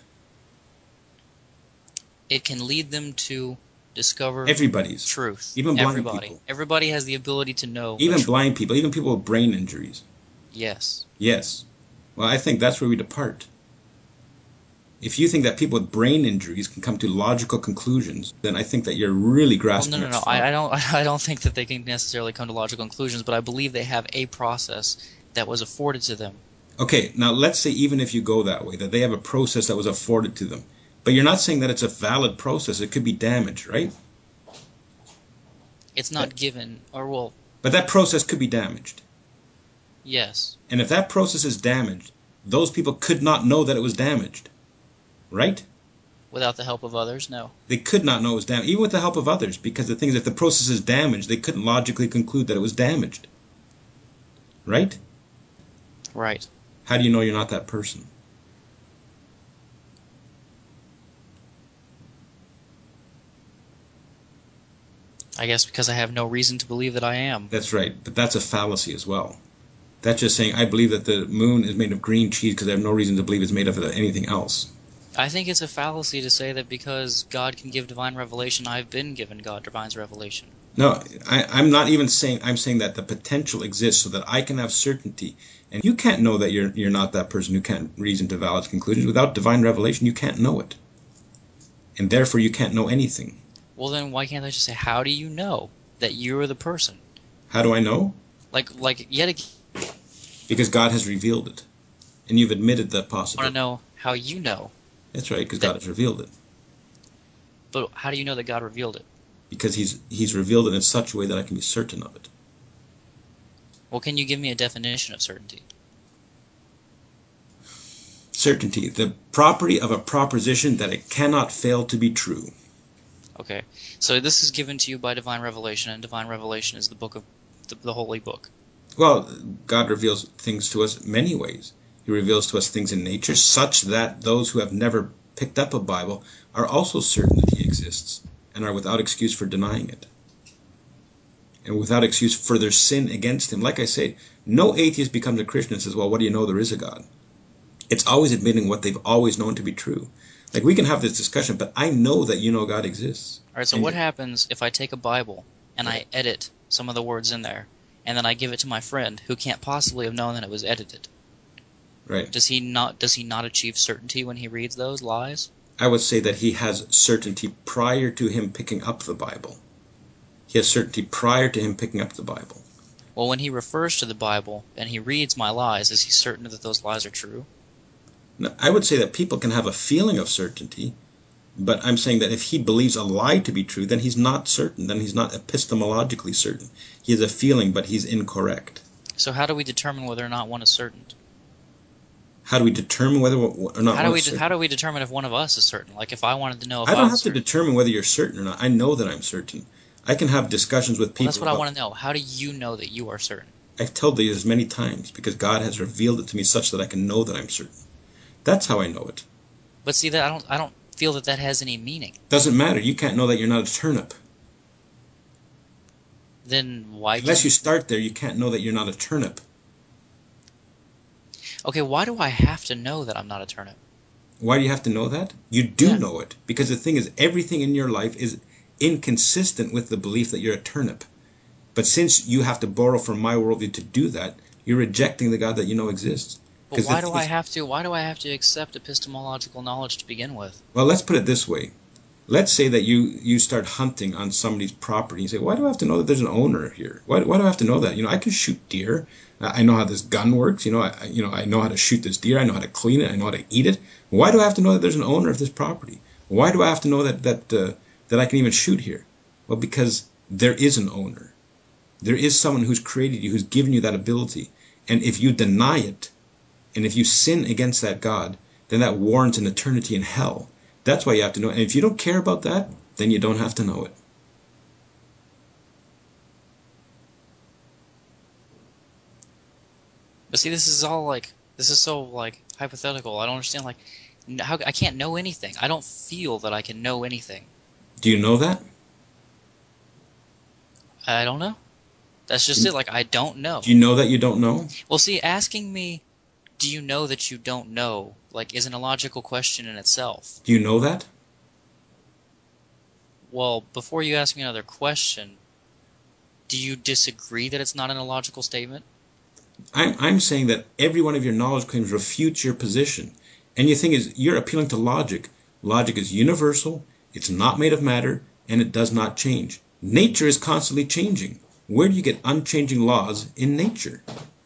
Speaker 1: It can lead them to discover
Speaker 2: Everybody's,
Speaker 1: truth.
Speaker 2: even blind
Speaker 1: Everybody,
Speaker 2: people,
Speaker 1: everybody has the ability to know a
Speaker 2: even
Speaker 1: truth.
Speaker 2: blind people, even people with brain injuries.
Speaker 1: Yes.
Speaker 2: Yes. Well, I think that's where we depart. If you think that people with brain injuries can come to logical conclusions, then I think that you're really
Speaker 1: Well, no,
Speaker 2: grasping
Speaker 1: no,
Speaker 2: at
Speaker 1: no.
Speaker 2: straws.
Speaker 1: I don't. I don't think that they can necessarily come to logical conclusions, but I believe they have a process that was afforded to them.
Speaker 2: Okay, now let's say even if you go that way, that they have a process that was afforded to them. But you're not saying that it's a valid process. It could be damaged, right?
Speaker 1: It's
Speaker 2: That,
Speaker 1: not given, or well,
Speaker 2: but that process could be damaged.
Speaker 1: yes,
Speaker 2: And if that process is damaged, those people could not know that it was damaged, right?
Speaker 1: without the help of others, no.
Speaker 2: They could not know it was damaged, even with the help of others, because the thing is, if the process is damaged, they couldn't logically conclude that it was damaged, right?
Speaker 1: Right.
Speaker 2: How do you know you're not that person?
Speaker 1: I guess because I have no reason to believe that I am.
Speaker 2: That's right, but that's a fallacy as well. That's just saying, I believe that the moon is made of green cheese because I have no reason to believe it's made of anything else.
Speaker 1: I think it's a fallacy to say that because God can give divine revelation, I've been given God divine revelation.
Speaker 2: No, I'm not even saying. I'm saying that the potential exists so that I can have certainty. And you can't know that you're not that person who can't reason to valid conclusions. Without divine revelation, you can't know it. And therefore, you can't know anything.
Speaker 1: Well, then why can't I just say, how do you know that you're the person?
Speaker 2: How do I know?
Speaker 1: Like yet again,
Speaker 2: Because God has revealed it. And you've admitted that
Speaker 1: I want to
Speaker 2: possibility.
Speaker 1: know how you know
Speaker 2: That's right, because
Speaker 1: that.
Speaker 2: God has revealed it.
Speaker 1: But how do you know that God revealed it?
Speaker 2: Because He's revealed it in such a way that I can be certain of it.
Speaker 1: Well, can you give me a definition of certainty?
Speaker 2: Certainty, the property of a proposition that it cannot fail to be true.
Speaker 1: Okay, so this is given to you by divine revelation, and divine revelation is the book of the holy book.
Speaker 2: Well, God reveals things to us many ways. He reveals to us things in nature such that those who have never picked up a Bible are also certain that He exists and are without excuse for denying it. And without excuse for their sin against Him. Like I say, no atheist becomes a Christian and says, well, what do you know? There is a God. It's always admitting what they've always known to be true. Like, we can have this discussion, but I know that you know God exists.
Speaker 1: All right, so
Speaker 2: And
Speaker 1: what happens if I take a Bible and I edit some of the words in there, and then I give it to my friend who can't possibly have known that it was edited?
Speaker 2: Right.
Speaker 1: Does he not achieve certainty when he reads those lies?
Speaker 2: I would say that he has certainty prior to him picking up the Bible. He has certainty prior to him picking up the Bible.
Speaker 1: Well, when he refers to the Bible and he reads my lies, is he certain that those lies are true?
Speaker 2: Now, I would say that people can have a feeling of certainty, but I'm saying that if he believes a lie to be true, then he's not certain. Then he's not epistemologically certain. He has a feeling, but he's incorrect.
Speaker 1: So how do we determine whether or not one is certain?
Speaker 2: How do we determine whether or not one is certain?
Speaker 1: How do we determine if one of us is certain? Like if I wanted to know if
Speaker 2: I
Speaker 1: I
Speaker 2: don't
Speaker 1: was
Speaker 2: have to
Speaker 1: certain.
Speaker 2: determine whether you're certain or not. I know that I'm certain. I can have discussions with
Speaker 1: Well, that's
Speaker 2: people
Speaker 1: what I
Speaker 2: about.
Speaker 1: want to know. How do you know that you are certain?
Speaker 2: I've told you this many times because God has revealed it to me such that I can know that I'm certain. That's how I know it.
Speaker 1: But see, that I don't feel that that has any meaning.
Speaker 2: Doesn't matter. You can't know that you're not a turnip.
Speaker 1: Then why
Speaker 2: Unless
Speaker 1: can...
Speaker 2: you start there, you can't know that you're not a turnip.
Speaker 1: Okay, why do I have to know that I'm not a turnip?
Speaker 2: Why do you have to know that? You do
Speaker 1: Yeah.
Speaker 2: know it. Because the thing is, everything in your life is inconsistent with the belief that you're a turnip. But since you have to borrow from my worldview to do that, you're rejecting the God that you know exists.
Speaker 1: But
Speaker 2: Because the thing is,
Speaker 1: why do I have to accept epistemological knowledge to begin with?
Speaker 2: well, let's put it this way. Let's say that you start hunting on somebody's property. You say, why do I have to know that there's an owner here? Why do I have to know that? I can shoot deer. I know how this gun works. I know how to shoot this deer. I know how to clean it. I know how to eat it. Why do I have to know that there's an owner of this property? Why do I have to know that I can even shoot here? Well, because there is an owner. There is someone who's created you, who's given you that ability. And if you deny it, and if you sin against that God, then that warrants an eternity in hell. That's why you have to know it. And if you don't care about that, then you don't have to know it.
Speaker 1: But see, this is so hypothetical. I don't understand how I can't know anything. I don't feel that I can know anything.
Speaker 2: Do you know that?
Speaker 1: I don't know. That's just it. Like I don't know.
Speaker 2: Do you know that you don't know?
Speaker 1: Well, see, asking me, do you know that you don't know, isn't a logical question in itself.
Speaker 2: Do you know that?
Speaker 1: Well, before you ask me another question, do you disagree that it's not an illogical statement?
Speaker 2: I'm saying that every one of your knowledge claims refutes your position. And your thing is, you're appealing to logic. Logic is universal, it's not made of matter, and it does not change. Nature is constantly changing. Where do you get unchanging laws in nature?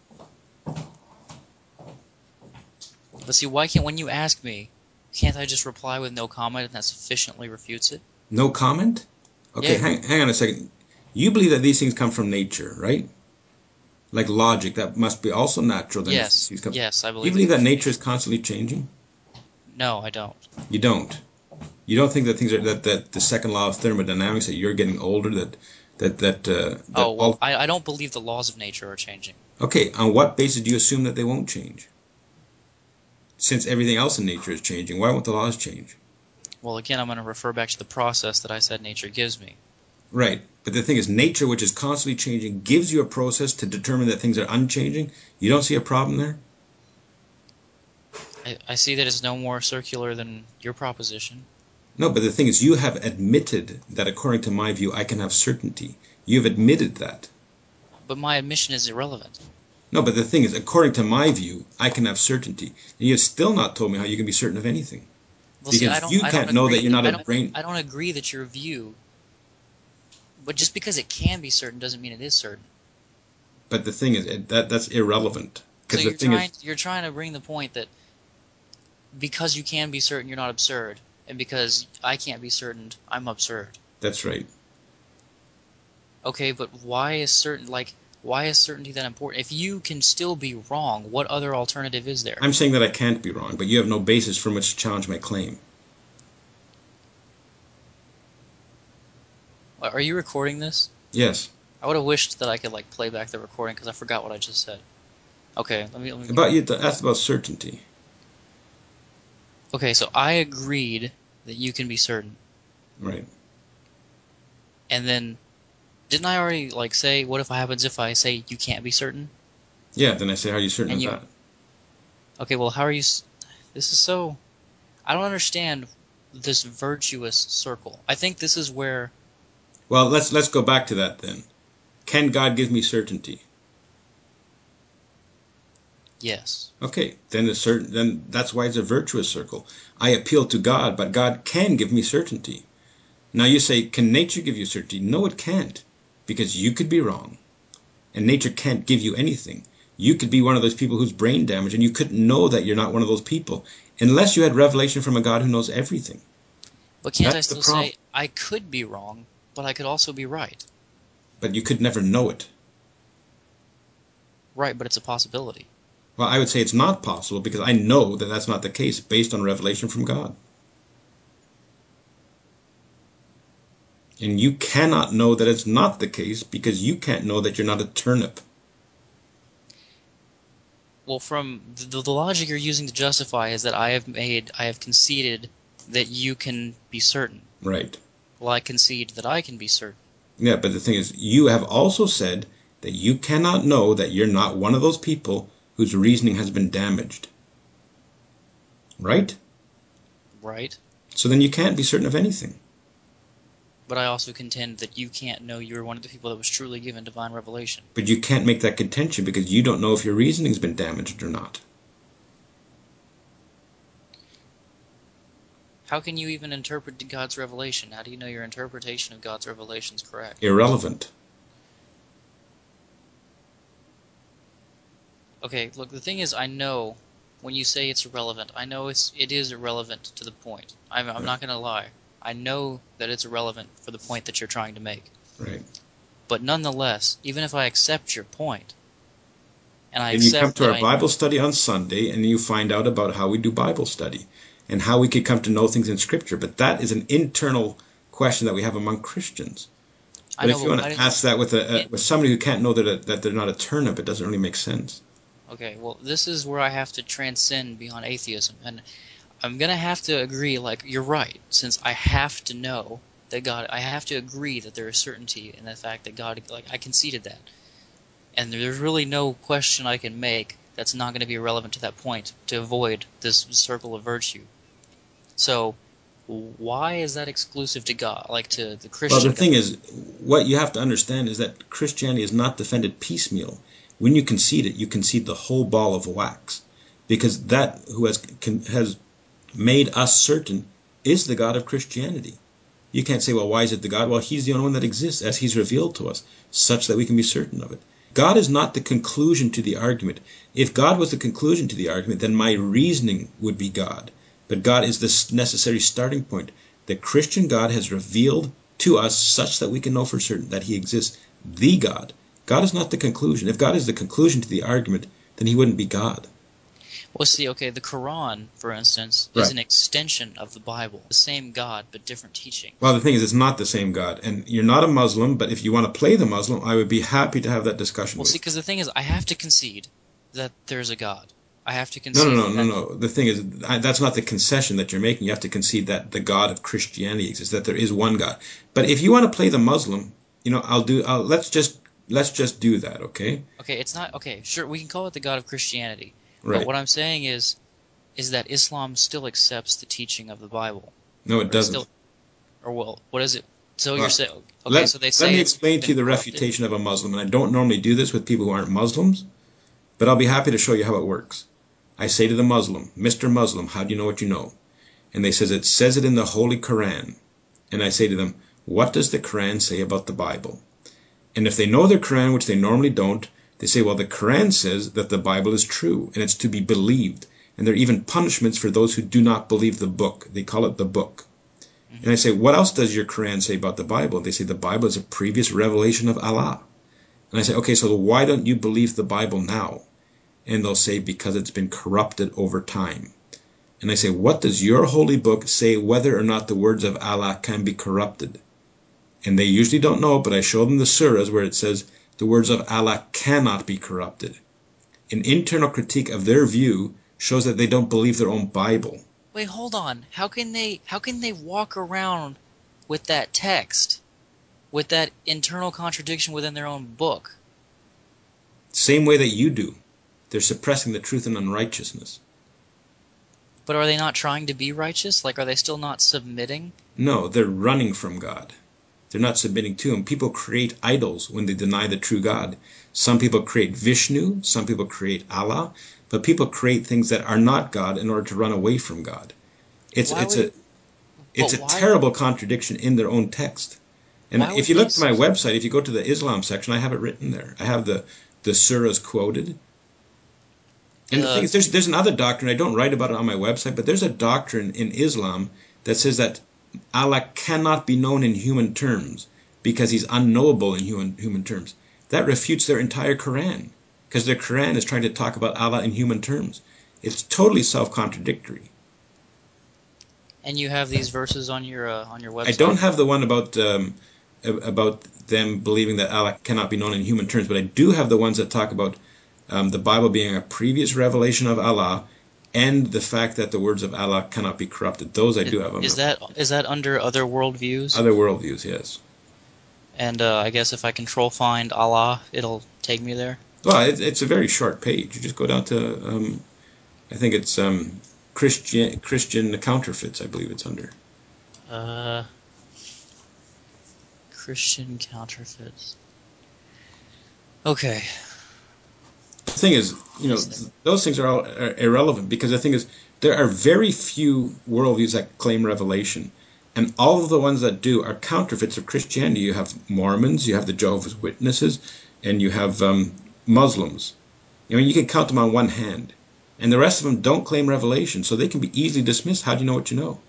Speaker 1: But see, when you ask me, can't I just reply with no comment and that sufficiently refutes it?
Speaker 2: No comment? Okay,
Speaker 1: Yeah.
Speaker 2: hang on a second. You believe that these things come from nature, right? Like logic, that must be also natural. Then if these
Speaker 1: Yes.
Speaker 2: things come,
Speaker 1: Yes, I
Speaker 2: you
Speaker 1: believe
Speaker 2: believe
Speaker 1: that.
Speaker 2: that nature is constantly changing?
Speaker 1: No, I don't.
Speaker 2: You don't. You don't think that things are that the second law of thermodynamics, that you're getting older, that
Speaker 1: Oh, well,
Speaker 2: all.
Speaker 1: I don't believe the laws of nature are changing.
Speaker 2: Okay, on what basis do you assume that they won't change? Since everything else in nature is changing, why won't the laws change?
Speaker 1: Well, again, I'm going to refer back to the process that I said nature gives me.
Speaker 2: Right. But the thing is, nature, which is constantly changing, gives you a process to determine that things are unchanging. You don't see a problem there?
Speaker 1: I see that it's no more circular than your proposition.
Speaker 2: No, but the thing is, you have admitted that according to my view, I can have certainty. You've admitted that.
Speaker 1: But my admission is irrelevant.
Speaker 2: No, but the thing is, according to my view, I can have certainty. And you've still not told me how you can be certain of anything.
Speaker 1: Well, see,
Speaker 2: Because you
Speaker 1: I don't
Speaker 2: can't know that
Speaker 1: agree.
Speaker 2: you're not a brain.
Speaker 1: I don't agree that your view. But just because it can be certain doesn't mean it is certain.
Speaker 2: But the thing is, that's irrelevant.
Speaker 1: So
Speaker 2: Because the thing is,
Speaker 1: you're trying to bring the point that because you can be certain, you're not absurd, and because I can't be certain, I'm absurd.
Speaker 2: that's right.
Speaker 1: Okay, but why is certainty that important? If you can still be wrong, what other alternative is there?
Speaker 2: I'm saying that I can't be wrong, but you have no basis from which to challenge my claim.
Speaker 1: Are you recording this?
Speaker 2: Yes.
Speaker 1: I would have wished that I could like play back the recording because I forgot what I just said. Okay, let me.
Speaker 2: About you asked about certainty.
Speaker 1: Okay, so I agreed that you can be certain,
Speaker 2: Right.
Speaker 1: and then didn't I already like say what happens if I say you can't be certain?
Speaker 2: Yeah, then I say, how are you certain
Speaker 1: And
Speaker 2: of
Speaker 1: you
Speaker 2: that?
Speaker 1: okay? Well, how are you? This is so. I don't understand this virtuous circle. I think this is where
Speaker 2: Well, let's go back to that then. Can God give me certainty?
Speaker 1: yes.
Speaker 2: Okay, then that's why it's a virtuous circle. I appeal to God, but God can give me certainty. Now you say, can nature give you certainty? No, it can't, because you could be wrong, and nature can't give you anything. You could be one of those people who's brain damaged, and you couldn't know that you're not one of those people, unless you had revelation from a God who knows everything.
Speaker 1: But can't I
Speaker 2: That's the
Speaker 1: still
Speaker 2: problem.
Speaker 1: say I could be wrong, but I could also be right?
Speaker 2: But you could never know it.
Speaker 1: Right, but it's a possibility.
Speaker 2: Well, I would say it's not possible because I know that that's not the case based on revelation from God. And you cannot know that it's not the case because you can't know that you're not a turnip.
Speaker 1: Well, from the logic you're using to justify is that I have conceded that you can be certain.
Speaker 2: Right.
Speaker 1: Well, I concede that I can be certain.
Speaker 2: Yeah, but the thing is, you have also said that you cannot know that you're not one of those people whose reasoning has been damaged. Right?
Speaker 1: Right?
Speaker 2: So then you can't be certain of anything.
Speaker 1: But I also contend that you can't know you're one of the people that was truly given divine revelation.
Speaker 2: But you can't make that contention because you don't know if your reasoning's been damaged or not.
Speaker 1: How can you even interpret God's revelation? How do you know your interpretation of God's revelation is correct?
Speaker 2: Irrelevant.
Speaker 1: Okay, look, the thing is, I know when you say it's irrelevant, I know it is irrelevant to the point. I'm
Speaker 2: Right.
Speaker 1: not going to lie. I know that it's irrelevant for the point that you're trying to make.
Speaker 2: Right.
Speaker 1: But nonetheless, even if I accept your point, and I
Speaker 2: Then you come
Speaker 1: accept
Speaker 2: to
Speaker 1: that
Speaker 2: our Bible study on Sunday and you find out about how we do Bible study and how we could come to know things in Scripture. But that is an internal question that we have among Christians.
Speaker 1: I
Speaker 2: But
Speaker 1: know,
Speaker 2: if you
Speaker 1: but
Speaker 2: want
Speaker 1: why
Speaker 2: to
Speaker 1: did
Speaker 2: ask that with
Speaker 1: it,
Speaker 2: with somebody who can't know that they're not a turnip, it doesn't really make sense.
Speaker 1: okay, well, this is where I have to transcend beyond atheism, and I'm gonna have to agree, like, you're right, since I have to know that God, I have to agree that there is certainty in the fact that God, like, I conceded that. And there's really no question I can make that's not going to be relevant to that point to avoid this circle of virtue. So, why is that exclusive to God, like to the
Speaker 2: Well, the
Speaker 1: Christian God?
Speaker 2: thing is, what you have to understand is that Christianity is not defended piecemeal. When you concede it, you concede the whole ball of wax, because that who has made us certain is the God of Christianity. You can't say, well, why is it the God? Well, He's the only one that exists as He's revealed to us, such that we can be certain of it. God is not the conclusion to the argument. If God was the conclusion to the argument, then my reasoning would be God. But God is the necessary starting point. The Christian God has revealed to us such that we can know for certain that He exists, the God. God is not the conclusion. If God is the conclusion to the argument, then He wouldn't be God.
Speaker 1: Well, see, okay, the Quran, for instance, is
Speaker 2: Right.
Speaker 1: an extension of the Bible, the same God but different
Speaker 2: Well,
Speaker 1: teachings.
Speaker 2: the thing is, it's not the same God. And you're not a Muslim, but if you want to play the Muslim, I would be happy to have that discussion
Speaker 1: Well, see,
Speaker 2: with you.
Speaker 1: because the thing is, I have to concede that there's a God. I have to
Speaker 2: No, no,
Speaker 1: concede
Speaker 2: no,
Speaker 1: that
Speaker 2: no, no. The thing is, that's not the concession that you're making. You have to concede that the God of Christianity exists, that there is one God. But if you want to play the Muslim, let's just do that, okay?
Speaker 1: okay, it's not okay. Sure, we can call it the God of Christianity, but
Speaker 2: Right.
Speaker 1: what I'm saying is is that Islam still accepts the teaching of the Bible,
Speaker 2: No, it
Speaker 1: or
Speaker 2: doesn't.
Speaker 1: still, or well, what is it? So you're
Speaker 2: Well,
Speaker 1: saying, okay,
Speaker 2: let
Speaker 1: so they
Speaker 2: let
Speaker 1: say
Speaker 2: me
Speaker 1: it's
Speaker 2: explain to
Speaker 1: been
Speaker 2: you the
Speaker 1: corrupted.
Speaker 2: refutation of a Muslim, and I don't normally do this with people who aren't Muslims, but I'll be happy to show you how it works. I say to the Muslim, Mr. Muslim, how do you know what you know? And they says it says it in the Holy Quran. And I say to them, what does the Quran say about the Bible? And if they know the Quran, which they normally don't, they say, well, the Quran says that the Bible is true and it's to be believed. And there are even punishments for those who do not believe the book. They call it the book. And I say, what else does your Quran say about the Bible? They say the Bible is a previous revelation of Allah. And I say, okay, so why don't you believe the Bible now? And they'll say, because it's been corrupted over time. And I say, what does your holy book say whether or not the words of Allah can be corrupted? And they usually don't know, but I show them the surahs where it says the words of Allah cannot be corrupted. An internal critique of their view shows that they don't believe their own Bible.
Speaker 1: Wait, hold on. How can they walk around with that text, with that internal contradiction within their own book?
Speaker 2: Same way that you do. They're suppressing the truth and unrighteousness.
Speaker 1: But are they not trying to be righteous? Like, are they still not submitting?
Speaker 2: No, they're running from God. They're not submitting to Him. People create idols when they deny the true God. Some people create Vishnu, some people create Allah, but people create things that are not God in order to run away from God. It's
Speaker 1: Why
Speaker 2: it's
Speaker 1: would,
Speaker 2: a it's
Speaker 1: but
Speaker 2: a
Speaker 1: why would,
Speaker 2: terrible contradiction in their own text. And
Speaker 1: why
Speaker 2: if
Speaker 1: would
Speaker 2: you look at
Speaker 1: these,
Speaker 2: my website, if you go to the Islam section, I have it written there. I have the surahs quoted. And the thing
Speaker 1: uh,
Speaker 2: is, there's another doctrine. I don't write about it on my website, but there's a doctrine in Islam that says that Allah cannot be known in human terms because He's unknowable in human terms. That refutes their entire Quran because their Quran is trying to talk about Allah in human terms. It's totally self-contradictory.
Speaker 1: and you have these verses on your
Speaker 2: I
Speaker 1: website?
Speaker 2: don't have the one about them believing that Allah cannot be known in human terms, but I do have the ones that talk about the Bible being a previous revelation of Allah and the fact that the words of Allah cannot be corrupted. Those I
Speaker 1: Is,
Speaker 2: do have on
Speaker 1: is
Speaker 2: my
Speaker 1: that under other worldviews?
Speaker 2: other worldviews, yes.
Speaker 1: And I guess if I control find Allah, it'll take me there.
Speaker 2: Well, it's a very short page. You just go down to, I think it's Christian counterfeits, I believe it's under.
Speaker 1: Uh, Christian counterfeits. Okay.
Speaker 2: The thing is,
Speaker 1: Is there?
Speaker 2: those things are all irrelevant because the thing is, there are very few worldviews that claim revelation, and all of the ones that do are counterfeits of Christianity. You have Mormons, you have the Jehovah's Witnesses, and you have Muslims. I mean, you can count them on one hand, and the rest of them don't claim revelation, so they can be easily dismissed. How do you know what you know?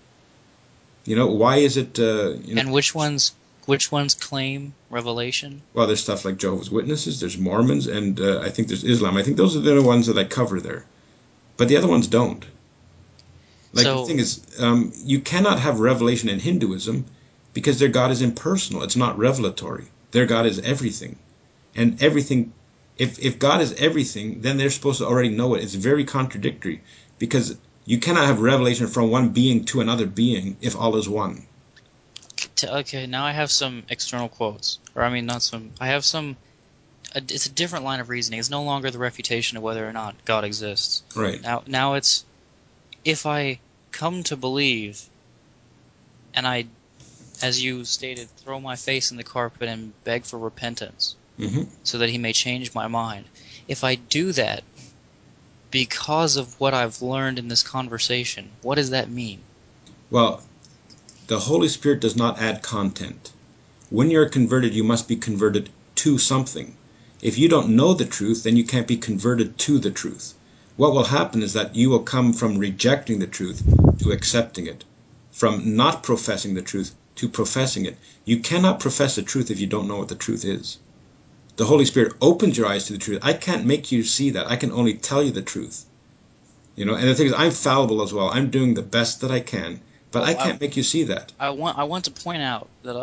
Speaker 2: Why is it?
Speaker 1: And which ones claim revelation?
Speaker 2: Well, there's stuff like Jehovah's Witnesses, there's Mormons, and I think there's Islam. I think those are the ones that I cover there. But the other ones don't. Like the
Speaker 1: So
Speaker 2: thing is, you cannot have revelation in Hinduism because their God is impersonal. It's not revelatory. Their God is everything, and everything. If God is everything, then they're supposed to already know it. It's very contradictory because you cannot have revelation from one being to another being if all is one.
Speaker 1: okay, now I have some external quotes, or I mean, not some. I have some. It's a different line of reasoning. It's no longer the refutation of whether or not God exists.
Speaker 2: Right.
Speaker 1: Now it's if I come to believe, and I, as you stated, throw my face in the carpet and beg for repentance,
Speaker 2: hmm
Speaker 1: so that He may change my mind. If I do that because of what I've learned in this conversation, what does that mean?
Speaker 2: Well, the Holy Spirit does not add content. When you're converted, you must be converted to something. If you don't know the truth, then you can't be converted to the truth. What will happen is that you will come from rejecting the truth to accepting it, from not professing the truth to professing it. You cannot profess the truth if you don't know what the truth is. The Holy Spirit opens your eyes to the truth. I can't make you see that. I can only tell you the truth. And the thing is, I'm fallible as well. I'm doing the best that I can, but I
Speaker 1: Well,
Speaker 2: can't make you see that.
Speaker 1: I want to point out that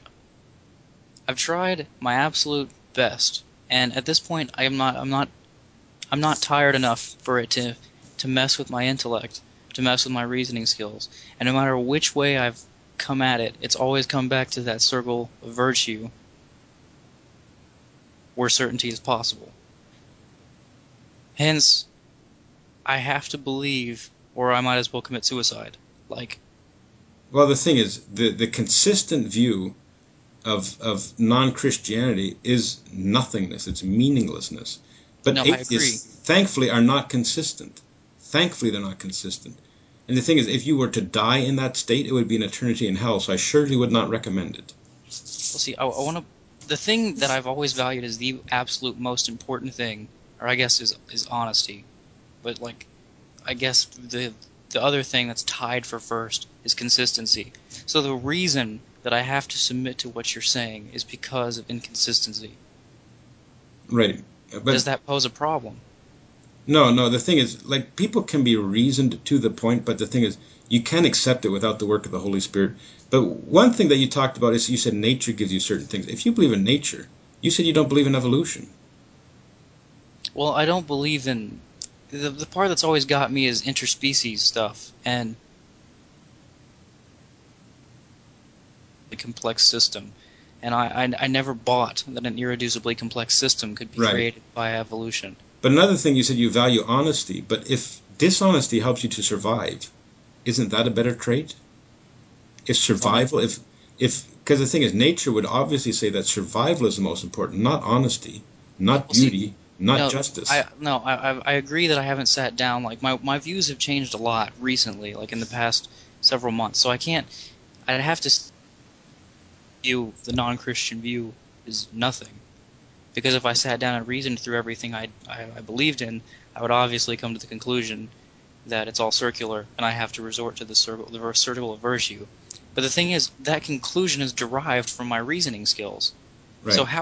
Speaker 1: I've tried my absolute best, and at this point I'm not tired enough for it to mess with my intellect, to mess with my reasoning skills. And no matter which way I've come at it, it's always come back to that circle of virtue where certainty is possible. Hence, I have to believe or I might as well commit suicide. Like,
Speaker 2: Well, the thing is, the consistent view of non-Christianity is nothingness. It's meaninglessness. But
Speaker 1: no, I agree.
Speaker 2: atheists, thankfully, are not consistent. Thankfully, they're not consistent. And the thing is, if you were to die in that state, it would be an eternity in hell. So I surely would not recommend it.
Speaker 1: Well, see, I want to. The thing that I've always valued as the absolute most important thing, or I guess is honesty. But like, I guess the other thing that's tied for first is consistency. So the reason that I have to submit to what you're saying is because of inconsistency.
Speaker 2: Right.
Speaker 1: Does
Speaker 2: But
Speaker 1: that pose a problem?
Speaker 2: no, no, the thing is, like, people can be reasoned to the point, but the thing is, you can't accept it without the work of the Holy Spirit. But one thing that you talked about is you said nature gives you certain things. If you believe in nature, you said you don't believe in evolution.
Speaker 1: Well, I don't believe in the part that's always got me is interspecies stuff and the complex system. And I never bought that an irreducibly complex system could be
Speaker 2: Right.
Speaker 1: created by evolution.
Speaker 2: But another thing, you said you value honesty. But if dishonesty helps you to survive, isn't that a better trait? If
Speaker 1: Well, no,
Speaker 2: survival, because the thing is, nature would obviously say that survival is the most important, not honesty, not
Speaker 1: well, see,
Speaker 2: beauty, not
Speaker 1: no,
Speaker 2: justice.
Speaker 1: I agree that I haven't sat down. Like my views have changed a lot recently, like in the past several months. So I can't. I'd have to view the non-Christian view is nothing. Because if I sat down and reasoned through everything I believed in, I would obviously come to the conclusion that it's all circular, and I have to resort to the circle of virtue. But the thing is, that conclusion is derived from my reasoning skills. So
Speaker 2: Right.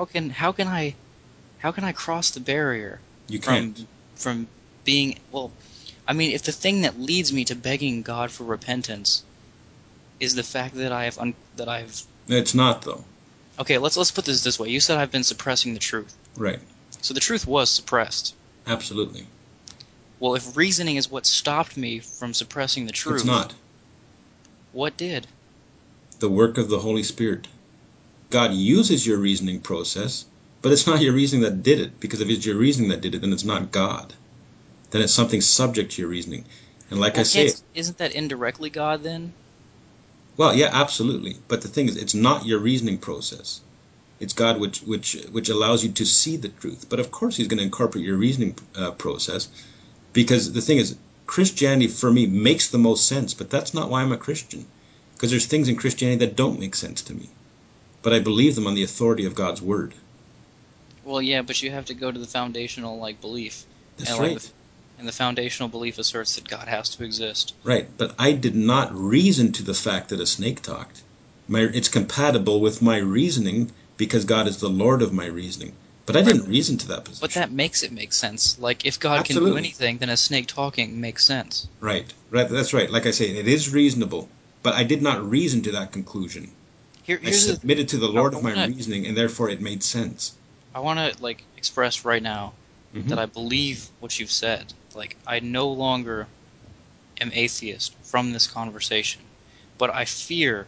Speaker 1: how can I cross the barrier
Speaker 2: You can't.
Speaker 1: from from being well? I mean, if the thing that leads me to begging God for repentance is the fact that I've
Speaker 2: It's not, though.
Speaker 1: okay, let's put this way. You said I've been suppressing the truth.
Speaker 2: Right.
Speaker 1: So the truth was suppressed.
Speaker 2: Absolutely.
Speaker 1: Well, if reasoning is what stopped me from suppressing the
Speaker 2: It's
Speaker 1: truth,
Speaker 2: not.
Speaker 1: what did?
Speaker 2: The work of the Holy Spirit. God uses your reasoning process, but it's not your reasoning that did it, because if it's your reasoning that did it, then it's not God. Then it's something subject to your reasoning. And like I
Speaker 1: Well,
Speaker 2: say,
Speaker 1: isn't that indirectly God then?
Speaker 2: well, yeah, absolutely. But the thing is, it's not your reasoning process. It's God which allows you to see the truth. But of course, He's going to incorporate your reasoning process, because the thing is, Christianity for me makes the most sense. But that's not why I'm a Christian, because there's things in Christianity that don't make sense to me. But I believe them on the authority of God's word.
Speaker 1: Well, yeah, but you have to go to the foundational belief,
Speaker 2: That's
Speaker 1: and
Speaker 2: right.
Speaker 1: the foundational belief asserts that God has to exist.
Speaker 2: Right. But I did not reason to the fact that a snake talked. It's compatible with my reasoning because God is the Lord of my reasoning. But I
Speaker 1: Right,
Speaker 2: didn't reason to that
Speaker 1: but
Speaker 2: position.
Speaker 1: that makes it make sense. Like if God can do
Speaker 2: Absolutely.
Speaker 1: anything, then a snake talking makes sense.
Speaker 2: Right. Right. That's right. Like I say, it is reasonable. But I did not reason to that conclusion. I
Speaker 1: Here's the
Speaker 2: submitted to the
Speaker 1: I,
Speaker 2: Lord
Speaker 1: I
Speaker 2: of my
Speaker 1: wanna
Speaker 2: reasoning, and therefore it made sense.
Speaker 1: I wanna express right now
Speaker 2: Hmm.
Speaker 1: that I believe what you've said. Like I no longer am atheist from this conversation, but I fear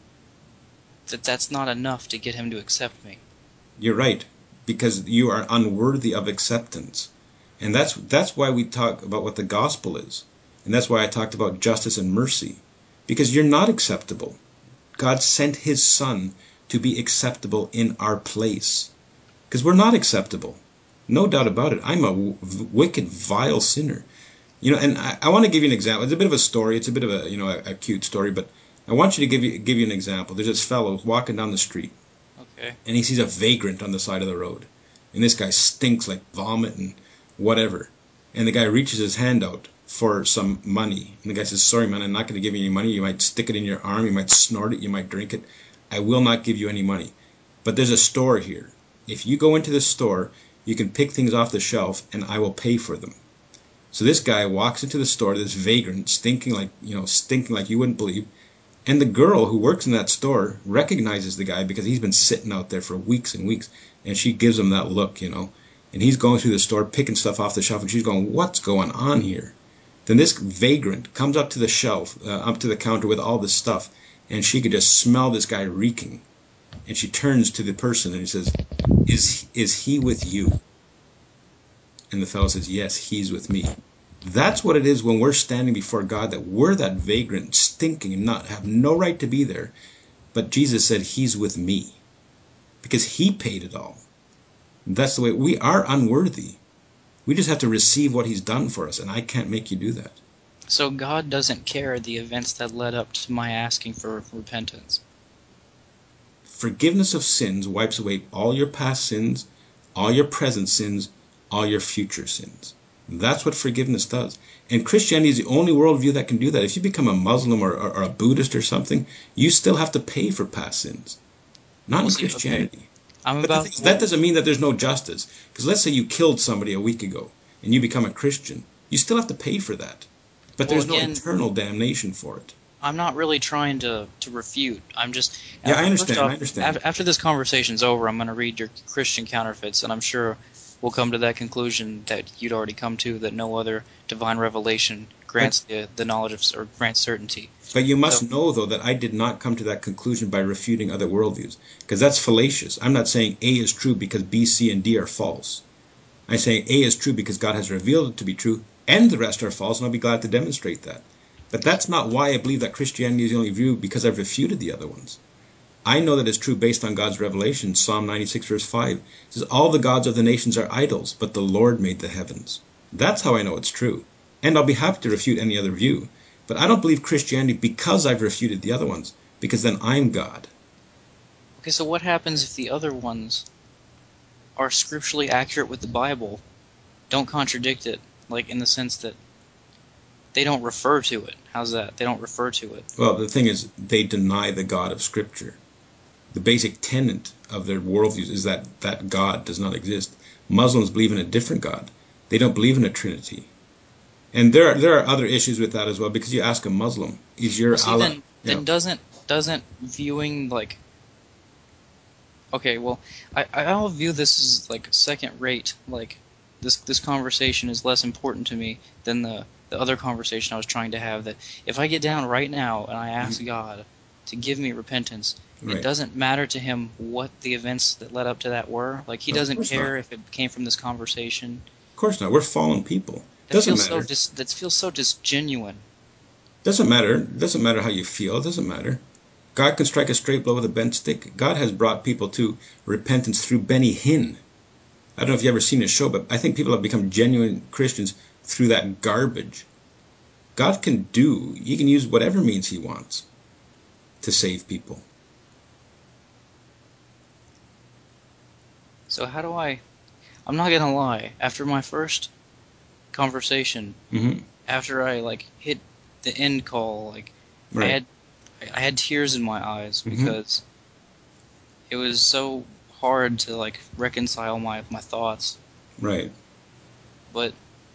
Speaker 1: that that's not enough to get him to accept me.
Speaker 2: You're right, because you are unworthy of acceptance. And that's why we talk about what the gospel is. And that's why I talked about justice and mercy. Because you're not acceptable. God sent his son to be acceptable in our place. Because we're not acceptable. No doubt about it. I'm a wicked, vile sinner. And I want to give you an example. It's a bit of a story. It's a bit of a cute story, but I want you to give you an example. There's this fellow walking down the street,
Speaker 1: Okay.
Speaker 2: and he sees a vagrant on the side of the road. And this guy stinks like vomit and whatever. And the guy reaches his hand out for some money. And the guy says, "Sorry, man, I'm not going to give you any money. You might stick it in your arm, you might snort it, you might drink it. I will not give you any money. But there's a store here. If you go into this store, you can pick things off the shelf, and I will pay for them." So this guy walks into the store, this vagrant, stinking like you wouldn't believe. And the girl who works in that store recognizes the guy because he's been sitting out there for weeks and weeks. And she gives him that look. And he's going through the store picking stuff off the shelf, and she's going, "What's going on here?" Then this vagrant comes up to the shelf, up to the counter with all this stuff, and she could just smell this guy reeking. And she turns to the person and she says, "Is he with you?" And the fellow says, "Yes, he's with me." That's what it is when we're standing before God, that we're that vagrant, stinking, and not have no right to be there. But Jesus said he's with me because he paid it all. That's the way we are unworthy. We just have to receive what he's done for us, and I can't make you do that.
Speaker 1: So God doesn't care the events that led up to my asking for repentance.
Speaker 2: Forgiveness of sins wipes away all your past sins, all your present sins, all your future sins. That's what forgiveness does. And Christianity is the only worldview that can do that. If you become a Muslim or a Buddhist or something, you still have to pay for past sins. Not in
Speaker 1: See, okay,
Speaker 2: Christianity.
Speaker 1: I'm
Speaker 2: But the thing
Speaker 1: about
Speaker 2: is, that doesn't mean that there's no justice. Because let's say you killed somebody a week ago and you become a Christian. You still have to pay for that. But
Speaker 1: well
Speaker 2: there's no
Speaker 1: again.
Speaker 2: eternal damnation for it.
Speaker 1: I'm not really trying to refute. I'm just
Speaker 2: Yeah, I
Speaker 1: first
Speaker 2: understand. I
Speaker 1: off,
Speaker 2: understand.
Speaker 1: after this conversation's over, I'm going to read your Christian counterfeits, and I'm sure we'll come to that conclusion that you'd already come to, that no other divine revelation grants the knowledge of, or grants certainty.
Speaker 2: But you must
Speaker 1: So,
Speaker 2: know, though, that I did not come to that conclusion by refuting other worldviews, because that's fallacious. I'm not saying A is true because B, C, and D are false. I'm saying A is true because God has revealed it to be true, and the rest are false, and I'll be glad to demonstrate that. But that's not why I believe that Christianity is the only view, because I've refuted the other ones. I know that it's true based on God's revelation. Psalm 96 verse 5 it says, all the gods of the nations are idols, but the Lord made the heavens. That's how I know it's true. And I'll be happy to refute any other view. But I don't believe Christianity because I've refuted the other ones, because then I'm God.
Speaker 1: okay, so what happens if the other ones are scripturally accurate with the Bible, don't contradict it, like in the sense that they don't refer to it? How's that? They don't refer to it.
Speaker 2: Well, the thing is, they deny the God of Scripture. The basic tenet of their worldviews is that God does not exist. Muslims believe in a different God. They don't believe in a Trinity. And there are other issues with that as well, because you ask a Muslim, is your
Speaker 1: Well, see,
Speaker 2: Allah...
Speaker 1: then doesn't viewing like, okay, well, I'll view this as like second rate. Like this conversation is less important to me than the other conversation I was trying to have. That if I get down right now and I ask God to give me repentance, it
Speaker 2: Right.
Speaker 1: doesn't matter to him what the events that led up to that were. Like he
Speaker 2: Of
Speaker 1: doesn't
Speaker 2: course not.
Speaker 1: care if it came from this conversation.
Speaker 2: Of course not. We're fallen people.
Speaker 1: That
Speaker 2: Doesn't
Speaker 1: feels so
Speaker 2: matter.
Speaker 1: that feels so disgenuine.
Speaker 2: Doesn't matter. Doesn't matter how you feel. It doesn't matter. God can strike a straight blow with a bent stick. God has brought people to repentance through Benny Hinn. I don't know if you've ever seen his show, but I think people have become genuine Christians through that garbage. God can he can use whatever means he wants to save people.
Speaker 1: So how do I'm not gonna lie. After my first conversation,
Speaker 2: Mm-hmm.
Speaker 1: after I like hit the end call, like I
Speaker 2: Right.
Speaker 1: had I had tears in my eyes
Speaker 2: Mm-hmm.
Speaker 1: because it was so hard to like reconcile my thoughts.
Speaker 2: Right.
Speaker 1: But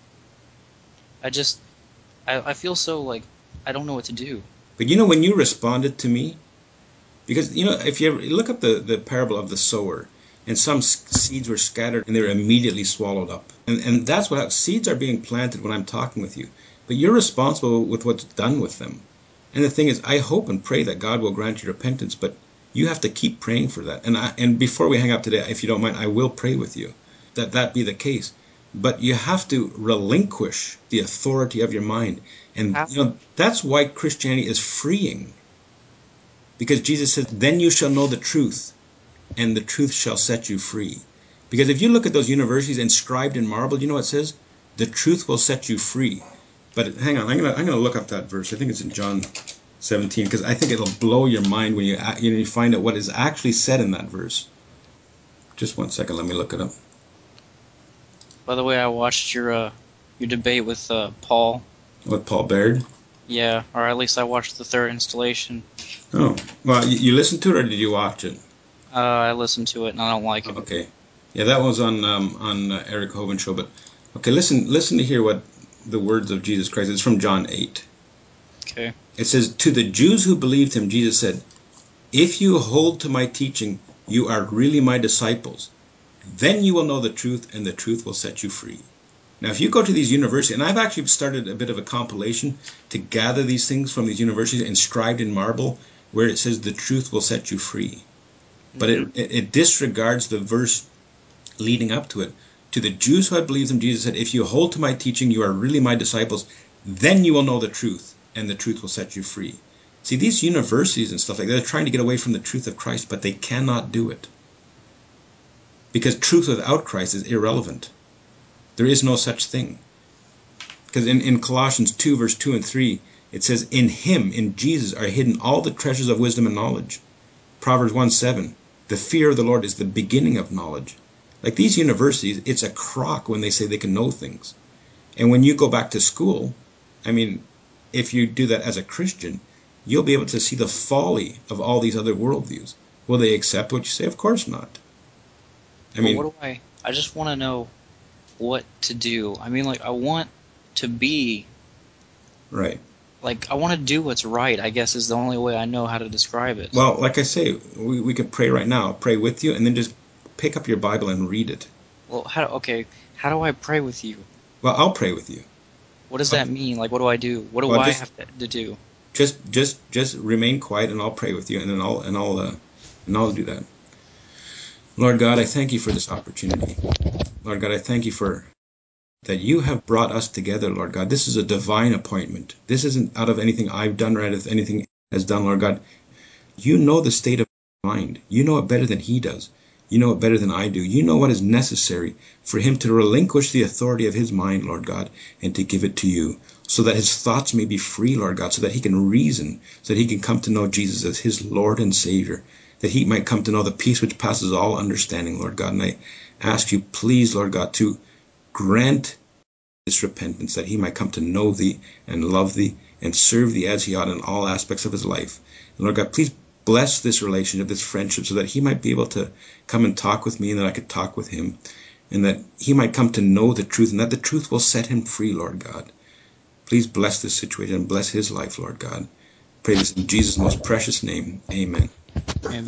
Speaker 1: I just I feel so like I don't know what to do.
Speaker 2: But when you responded to me, because if you ever look up the parable of the sower, and some seeds were scattered and they were immediately swallowed up. And that's what happens. Seeds are being planted when I'm talking with you, but you're responsible with what's done with them. And the thing is, I hope and pray that God will grant you repentance, but you have to keep praying for that. And before we hang up today, if you don't mind, I will pray with you that be the case. But you have to relinquish the authority of your mind. And
Speaker 1: How?
Speaker 2: that's why Christianity is freeing. Because Jesus says, then you shall know the truth, and the truth shall set you free. Because if you look at those universities inscribed in marble, you know what it says? The truth will set you free. But hang on, I'm gonna look up that verse. I think it's in John 17, because I think it'll blow your mind when you find out what is actually said in that verse. Just one second, let me look it up.
Speaker 1: By the way, I watched your debate with Paul.
Speaker 2: What, Paul Baird?
Speaker 1: Yeah, or at least I watched the third installation.
Speaker 2: Oh, well, you listened to it or did you watch it?
Speaker 1: I listened to it and I don't like him.
Speaker 2: Okay, yeah, that was on Eric Hovind show. But okay, listen to hear what the words of Jesus Christ. It's from John 8.
Speaker 1: Okay.
Speaker 2: It says, to the Jews who believed him, Jesus said, if you hold to my teaching, you are really my disciples. Then you will know the truth, and the truth will set you free. Now, if you go to these universities, and I've actually started a bit of a compilation to gather these things from these universities inscribed in marble, where it says the truth will set you free. But
Speaker 1: Mm-hmm.
Speaker 2: it disregards the verse leading up to it. To the Jews who had believed him, Jesus said, if you hold to my teaching, you are really my disciples. Then you will know the truth, and the truth will set you free. See, these universities and stuff like that, they're trying to get away from the truth of Christ, but they cannot do it. Because truth without Christ is irrelevant. There is no such thing. Because in Colossians 2, verse 2 and 3, it says, in him, in Jesus, are hidden all the treasures of wisdom and knowledge. Proverbs 1:7, the fear of the Lord is the beginning of knowledge. Like these universities, it's a crock when they say they can know things. And when you go back to school, I mean, if you do that as a Christian, you'll be able to see the folly of all these other worldviews. Will they accept what you say? Of course not.
Speaker 1: I just want to know what to do. I mean, like, I want to be,
Speaker 2: Right.
Speaker 1: like, I want to do what's right, I guess is the only way I know how to describe it.
Speaker 2: Well, like I say, we could pray right now. I'll pray with you, and then just pick up your Bible and read it.
Speaker 1: Well, how do I pray with you?
Speaker 2: Well, I'll pray with you.
Speaker 1: What does that mean? Like, what do I do? What do
Speaker 2: Well,
Speaker 1: I
Speaker 2: just
Speaker 1: have to do?
Speaker 2: just remain quiet, and I'll pray with you, and then I'll do that. Lord God, I thank you for this opportunity. Lord God, I thank you for that you have brought us together, Lord God. This is a divine appointment. This isn't out of anything I've done or out of anything has done, Lord God. You know the state of my mind. You know it better than he does. You know it better than I do. You know what is necessary for him to relinquish the authority of his mind, Lord God, and to give it to you, so that his thoughts may be free, Lord God, so that he can reason, so that he can come to know Jesus as his Lord and Savior, that he might come to know the peace which passes all understanding, Lord God. And I ask you, please, Lord God, to grant this repentance, that he might come to know thee and love thee and serve thee as he ought in all aspects of his life. And Lord God, please bless this relationship, this friendship, so that he might be able to come and talk with me and that I could talk with him, and that he might come to know the truth and that the truth will set him free, Lord God. Please bless this situation and bless his life, Lord God. Pray this in Jesus' most precious name. Amen.
Speaker 1: Amen.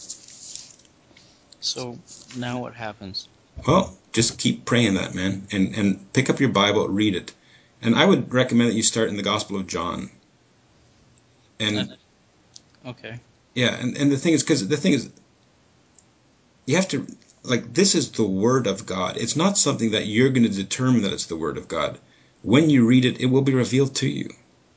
Speaker 1: So, now what happens?
Speaker 2: Well, just keep praying that, man, and pick up your Bible, read it. And I would recommend that you start in the Gospel of John. And
Speaker 1: Okay.
Speaker 2: yeah, and the thing is, you have to, like, this is the Word of God. It's not something that you're going to determine that it's the Word of God. When you read it, it will be revealed to you.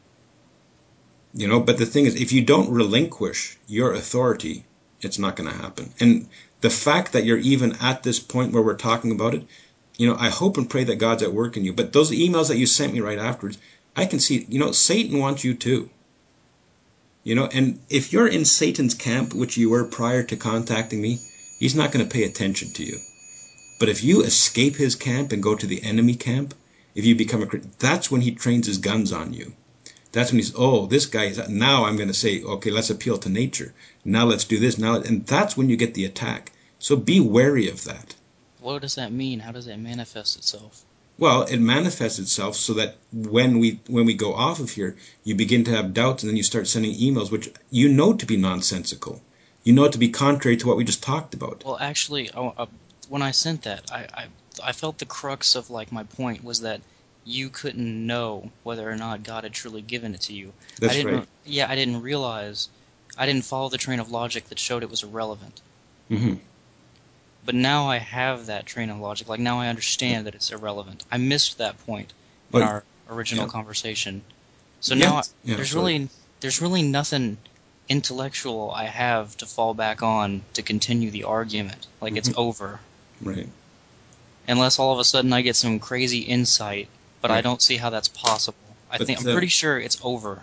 Speaker 2: You know, but the thing is, if you don't relinquish your authority, it's not going to happen. And the fact that you're even at this point where we're talking about it, you know, I hope and pray that God's at work in you. But those emails that you sent me right afterwards, I can see, you know, Satan wants you too. You know, and if you're in Satan's camp, which you were prior to contacting me, he's not going to pay attention to you. But if you escape his camp and go to the enemy camp, if you become a Christian, that's when he trains his guns on you. That's when he's, oh, this guy is, now I'm going to say, okay, let's appeal to nature. Now let's do this. Now, and that's when you get the attack. So be wary of that.
Speaker 1: What does that mean? How does it manifest itself?
Speaker 2: Well, it manifests itself so that when we go off of here, you begin to have doubts, and then you start sending emails which you know to be nonsensical. You know to be contrary to what we just talked about.
Speaker 1: Well, actually, when I sent that, I felt the crux of, like, my point was that you couldn't know whether or not God had truly given it to you.
Speaker 2: That's right.
Speaker 1: Yeah, I didn't realize, I didn't follow the train of logic that showed it was irrelevant.
Speaker 2: Mm-hmm.
Speaker 1: But now I have that train of logic. Like, now I understand that it's irrelevant. I missed that point in
Speaker 2: But
Speaker 1: our original
Speaker 2: yeah,
Speaker 1: conversation. So now
Speaker 2: yes, yeah.
Speaker 1: there's
Speaker 2: Sorry.
Speaker 1: really nothing intellectual I have to fall back on to continue the argument. Like, it's
Speaker 2: Mm-hmm.
Speaker 1: over.
Speaker 2: Right.
Speaker 1: Unless all of a sudden I get some crazy insight, but I
Speaker 2: Right.
Speaker 1: don't see how that's possible.
Speaker 2: But
Speaker 1: I'm pretty sure it's over.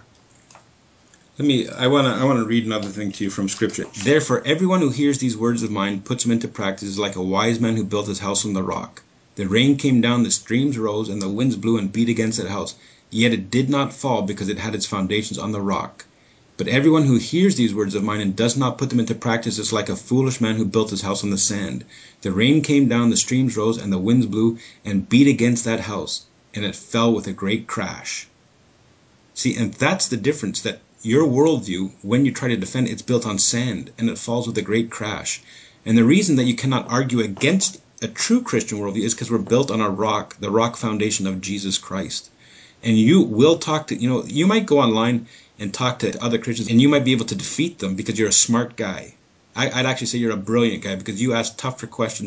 Speaker 2: I want to read another thing to you from Scripture. Therefore, everyone who hears these words of mine, puts them into practice, is like a wise man who built his house on the rock. The rain came down, the streams rose, and the winds blew and beat against that house. Yet it did not fall, because it had its foundations on the rock. But everyone who hears these words of mine and does not put them into practice is like a foolish man who built his house on the sand. The rain came down, the streams rose, and the winds blew and beat against that house, and it fell with a great crash. See, and that's the difference, that your worldview, when you try to defend it, it's built on sand, and it falls with a great crash. And the reason that you cannot argue against a true Christian worldview is because we're built on a rock, the rock foundation of Jesus Christ. And you will talk to, you might go online and talk to other Christians, and you might be able to defeat them because you're a smart guy. I'd actually say you're a brilliant guy because you ask tougher questions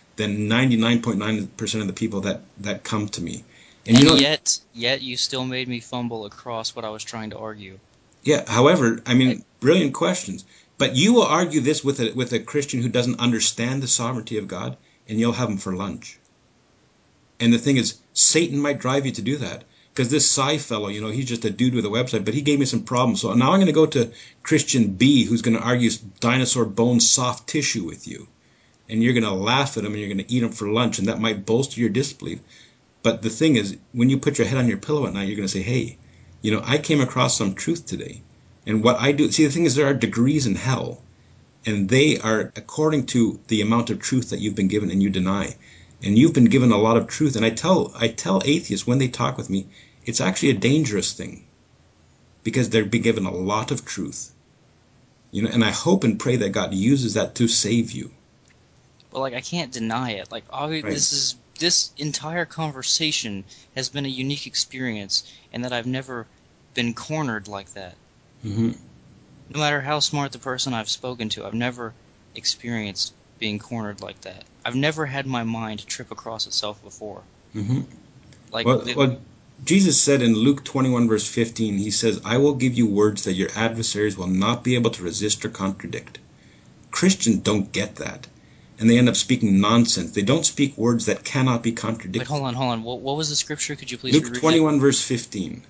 Speaker 2: than 99.9% of the people that come to me. And
Speaker 1: And
Speaker 2: you know,
Speaker 1: yet you still made me fumble across what I was trying to argue.
Speaker 2: yeah, however, I
Speaker 1: I,
Speaker 2: mean, brilliant questions. But you will argue this with a Christian who doesn't understand the sovereignty of God, and you'll have him for lunch. And the thing is, Satan might drive you to do that. Because this Psy fellow, he's just a dude with a website, but he gave me some problems. So now I'm going to go to Christian B, who's going to argue dinosaur bone soft tissue with you. And you're going to laugh at him and you're going to eat him for lunch, and that might bolster your disbelief. But the thing is, when you put your head on your pillow at night, you're going to say, hey, I came across some truth today. And what I do, see, the thing is, there are degrees in hell, and they are according to the amount of truth that you've been given and you deny. And you've been given a lot of truth. And I tell atheists when they talk with me, it's actually a dangerous thing because they're being given a lot of truth. And I hope and pray that God uses that to save you.
Speaker 1: but I can't deny it.
Speaker 2: Right.
Speaker 1: This entire conversation has been a unique experience, and that I've never been cornered like that.
Speaker 2: Mm-hmm.
Speaker 1: No matter how smart the person I've spoken to, I've never experienced being cornered like that. I've never had my mind trip across itself before.
Speaker 2: Mm-hmm.
Speaker 1: Like,
Speaker 2: Well, Jesus said in Luke 21, verse 15, he says, I will give you words that your adversaries will not be able to resist or contradict. Christians don't get that. And they end up speaking nonsense. They don't speak words that cannot be
Speaker 1: wait,
Speaker 2: contradicted.
Speaker 1: hold on. What was the scripture? Could you please
Speaker 2: Luke
Speaker 1: reread it?
Speaker 2: 21, verse 15.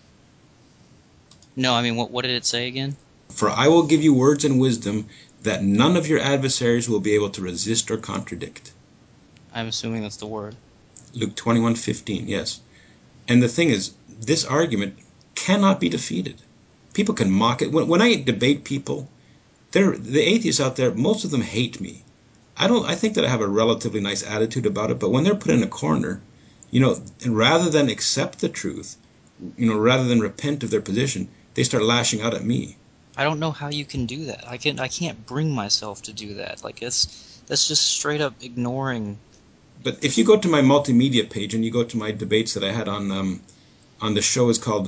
Speaker 1: No, I mean, what did it say again?
Speaker 2: For I will give you words and wisdom that none of your adversaries will be able to resist or contradict.
Speaker 1: I'm assuming that's the word.
Speaker 2: Luke 21:15, yes. And the thing is, this argument cannot be defeated. People can mock it. When I debate people, the atheists out there, most of them hate me. I think that I have a relatively nice attitude about it, but when they're put in a corner, and rather than accept the truth, rather than repent of their position, they start lashing out at me.
Speaker 1: I don't know how you can do that. I can't bring myself to do that. That's just straight up ignoring.
Speaker 2: But if you go to my multimedia page and you go to my debates that I had on the show, is called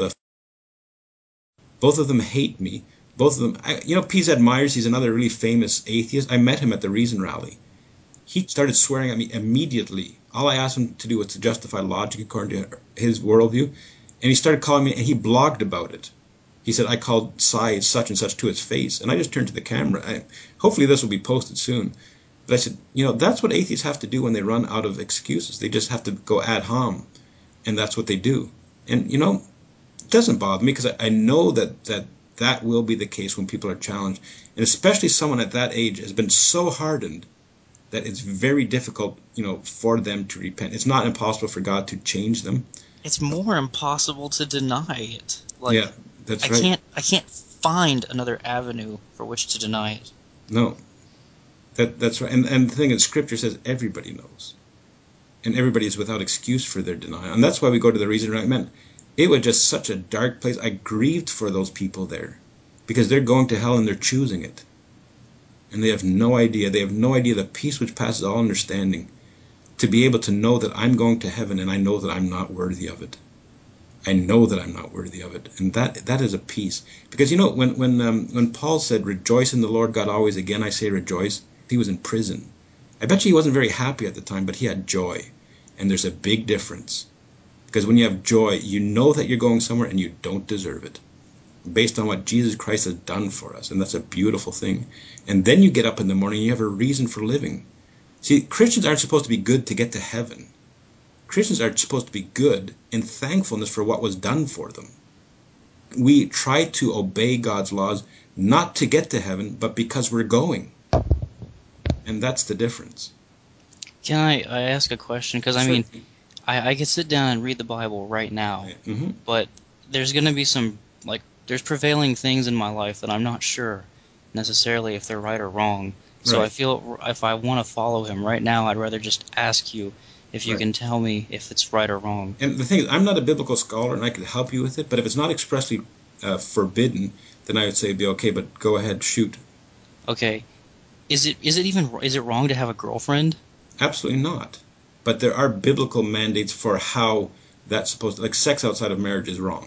Speaker 2: both of them hate me. Both of them, PZ Myers, he's another really famous atheist. I met him at the Reason Rally. He started swearing at me immediately. All I asked him to do was to justify logic according to his worldview. And he started calling me, and he blogged about it. He said, I called Psy such and such to his face. And I just turned to the camera. Hopefully this will be posted soon. But I said, that's what atheists have to do when they run out of excuses. They just have to go ad hom. And that's what they do. And, it doesn't bother me because I know that will be the case when people are challenged. And especially someone at that age has been so hardened that it's very difficult, for them to repent. It's not impossible for God to change them.
Speaker 1: It's more impossible to deny it.
Speaker 2: Yeah, that's right.
Speaker 1: I can't find another avenue for which to deny it.
Speaker 2: No, that's right. And the thing is, Scripture says everybody knows, and everybody is without excuse for their denial. And that's why we go to the reason right. Man, it was just such a dark place. I grieved for those people there because they're going to hell and they're choosing it. And they have no idea. They have no idea the peace which passes all understanding, to be able to know that I'm going to heaven and I know that I'm not worthy of it. I know that I'm not worthy of it, and that is a peace. Because when Paul said, "Rejoice in the Lord God always," again I say rejoice. He was in prison. I bet you he wasn't very happy at the time, but he had joy, and there's a big difference. Because when you have joy, you know that you're going somewhere and you don't deserve it, based on what Jesus Christ has done for us, and that's a beautiful thing. And then you get up in the morning, and you have a reason for living. See, Christians aren't supposed to be good to get to heaven. Christians are supposed to be good in thankfulness for what was done for them. We try to obey God's laws not to get to heaven, but because we're going. And that's the difference.
Speaker 1: Can I ask a question? Because I
Speaker 2: Sure.
Speaker 1: mean, I could sit down and read the Bible right now,
Speaker 2: Mm-hmm.
Speaker 1: but there's going to be there's prevailing things in my life that I'm not sure necessarily if they're right or wrong. So I
Speaker 2: Right.
Speaker 1: feel if I want to follow him right now, I'd rather just ask you if you
Speaker 2: Right.
Speaker 1: can tell me if it's right or wrong.
Speaker 2: And the thing is, I'm not a biblical scholar, and I could help you with it. But if it's not expressly forbidden, then I would say it'd be okay. But go ahead, shoot.
Speaker 1: Okay, is it wrong to have a girlfriend?
Speaker 2: Absolutely not. But there are biblical mandates for how that's supposed to, like sex outside of marriage is wrong.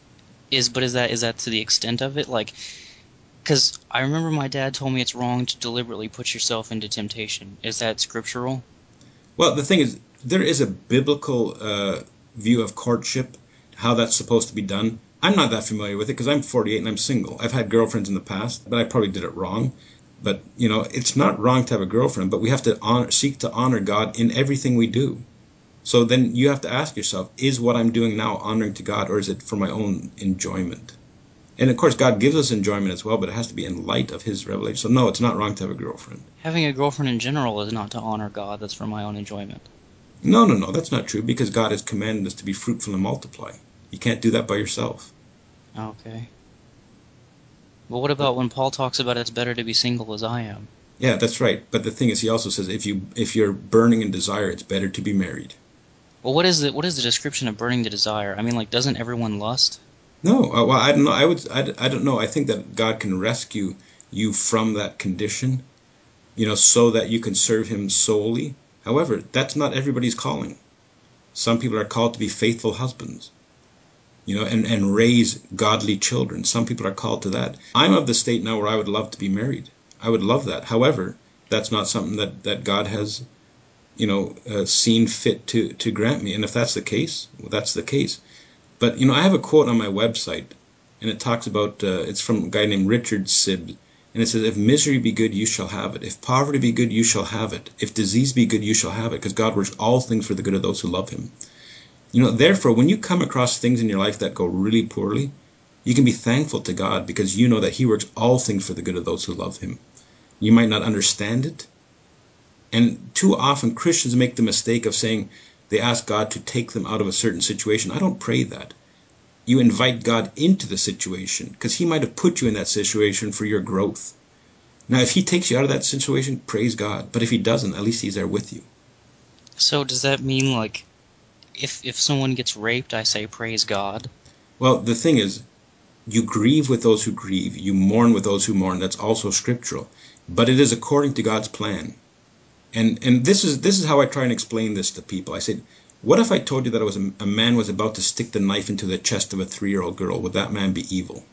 Speaker 1: Is that to the extent of it? Because I remember my dad told me it's wrong to deliberately put yourself into temptation. Is that scriptural?
Speaker 2: Well, the thing is, there is a biblical view of courtship, how that's supposed to be done. I'm not that familiar with it because I'm 48 and I'm single. I've had girlfriends in the past, but I probably did it wrong. But, it's not wrong to have a girlfriend, but we have to seek to honor God in everything we do. So then you have to ask yourself, is what I'm doing now honoring to God, or is it for my own enjoyment? And of course, God gives us enjoyment as well, but it has to be in light of His revelation. So no, it's not wrong to have a girlfriend.
Speaker 1: Having a girlfriend in general is not to honor God. That's for my own enjoyment.
Speaker 2: No, no, no, that's not true, because God has commanded us to be fruitful and multiply. You can't do that by yourself.
Speaker 1: Okay. Well, what about when Paul talks about it's better to be single as I am?
Speaker 2: Yeah, that's right. But the thing is, he also says if you're burning in desire, it's better to be married.
Speaker 1: Well, what is the description of burning the desire? I mean, like, doesn't everyone lust?
Speaker 2: No, well, I don't know. I don't know. I think that God can rescue you from that condition, so that you can serve Him solely. However, that's not everybody's calling. Some people are called to be faithful husbands, and raise godly children. Some people are called to that. I'm of the state now where I would love to be married. I would love that. However, that's not something that God has, seen fit to grant me. And if that's the case, well, that's the case. But, I have a quote on my website, and it talks about, it's from a guy named Richard Sibbs, and it says, if misery be good, you shall have it. If poverty be good, you shall have it. If disease be good, you shall have it, because God works all things for the good of those who love Him. Therefore, when you come across things in your life that go really poorly, you can be thankful to God, because you know that He works all things for the good of those who love Him. You might not understand it, and too often Christians make the mistake of saying they ask God to take them out of a certain situation. I don't pray that. You invite God into the situation, because He might have put you in that situation for your growth. Now, if He takes you out of that situation, praise God. But if He doesn't, at least He's there with you.
Speaker 1: So does that mean, like, if someone gets raped, I say praise God?
Speaker 2: Well, the thing is, you grieve with those who grieve, you mourn with those who mourn. That's also scriptural. But it is according to God's plan. And this is how I try and explain this to people. I said, what if I told you that a man was about to stick the knife into the chest of a 3-year-old girl? Would that man be evil?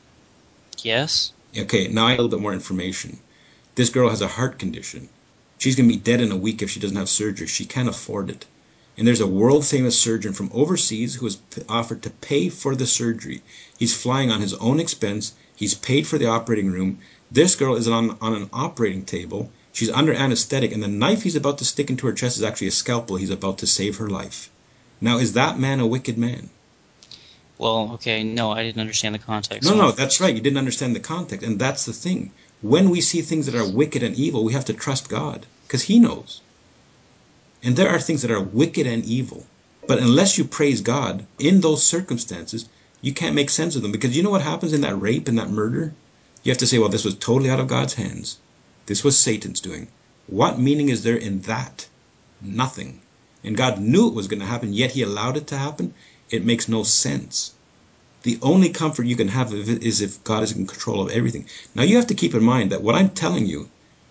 Speaker 1: Yes?
Speaker 2: Okay, now I have a little bit more information. This girl has a heart condition. She's going to be dead in a week if she doesn't have surgery. She can't afford it. And there's a world-famous surgeon from overseas who has offered to pay for the surgery. He's flying on his own expense. He's paid for the operating room. This girl is on an operating table. She's under anesthetic, and the knife he's about to stick into her chest is actually a scalpel. He's about to save her life. Now, is that man a wicked man?
Speaker 1: Well, okay, no, I didn't understand the context.
Speaker 2: No,
Speaker 1: So
Speaker 2: no, that's right. You didn't understand the context. And that's the thing. When we see things that are wicked and evil, we have to trust God, because He knows. And there are things that are wicked and evil. But unless you praise God in those circumstances, you can't make sense of them. Because you know what happens in that rape and that murder? You have to say, well, this was totally out of God's hands. This was Satan's doing. What meaning is there in that? Nothing. And God knew it was going to happen, yet He allowed it to happen. It makes no sense. The only comfort you can have is if God is in control of everything. Now you have to keep in mind that what I'm telling you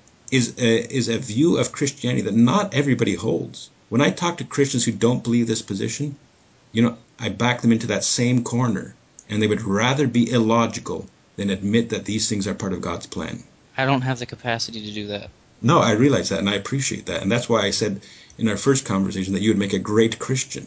Speaker 2: is a view of Christianity that not everybody holds. When I talk to Christians who don't believe this position, I back them into that same corner, and they would rather be illogical than admit that these things are part of God's plan.
Speaker 1: I don't have the capacity to do that.
Speaker 2: No, I realize that, and I appreciate that, and that's why I said in our first conversation that you would make a great Christian.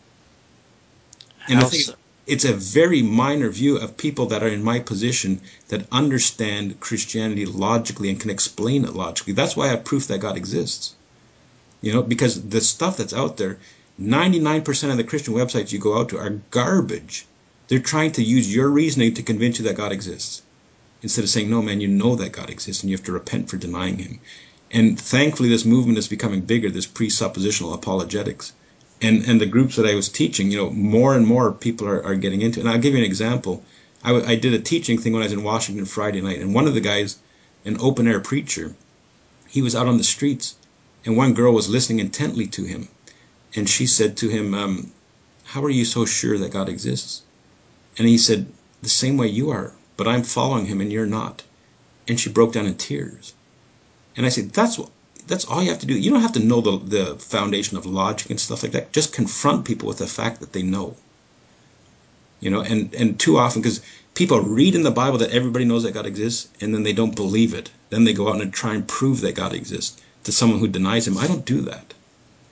Speaker 2: And the
Speaker 1: How
Speaker 2: thing is,
Speaker 1: so?
Speaker 2: it's a very minor view of people that are in my position that understand Christianity logically and can explain it logically. That's why I have proof that God exists. Because the stuff that's out there, 99% of the Christian websites you go out to are garbage. They're trying to use your reasoning to convince you that God exists. Instead of saying, no, man, you know that God exists and you have to repent for denying Him. And thankfully, this movement is becoming bigger, this presuppositional apologetics. And the groups that I was teaching, more and more people are getting into it. And I'll give you an example. I did a teaching thing when I was in Washington Friday night, and one of the guys, an open-air preacher, he was out on the streets, and one girl was listening intently to him. And she said to him, how are you so sure that God exists? And he said, the same way you are, but I'm following Him and you're not. And she broke down in tears. And I said, that's all you have to do. You don't have to know the foundation of logic and stuff like that. Just confront people with the fact that they know. And too often, because people read in the Bible that everybody knows that God exists, and then they don't believe it. Then they go out and try and prove that God exists to someone who denies Him. I don't do that.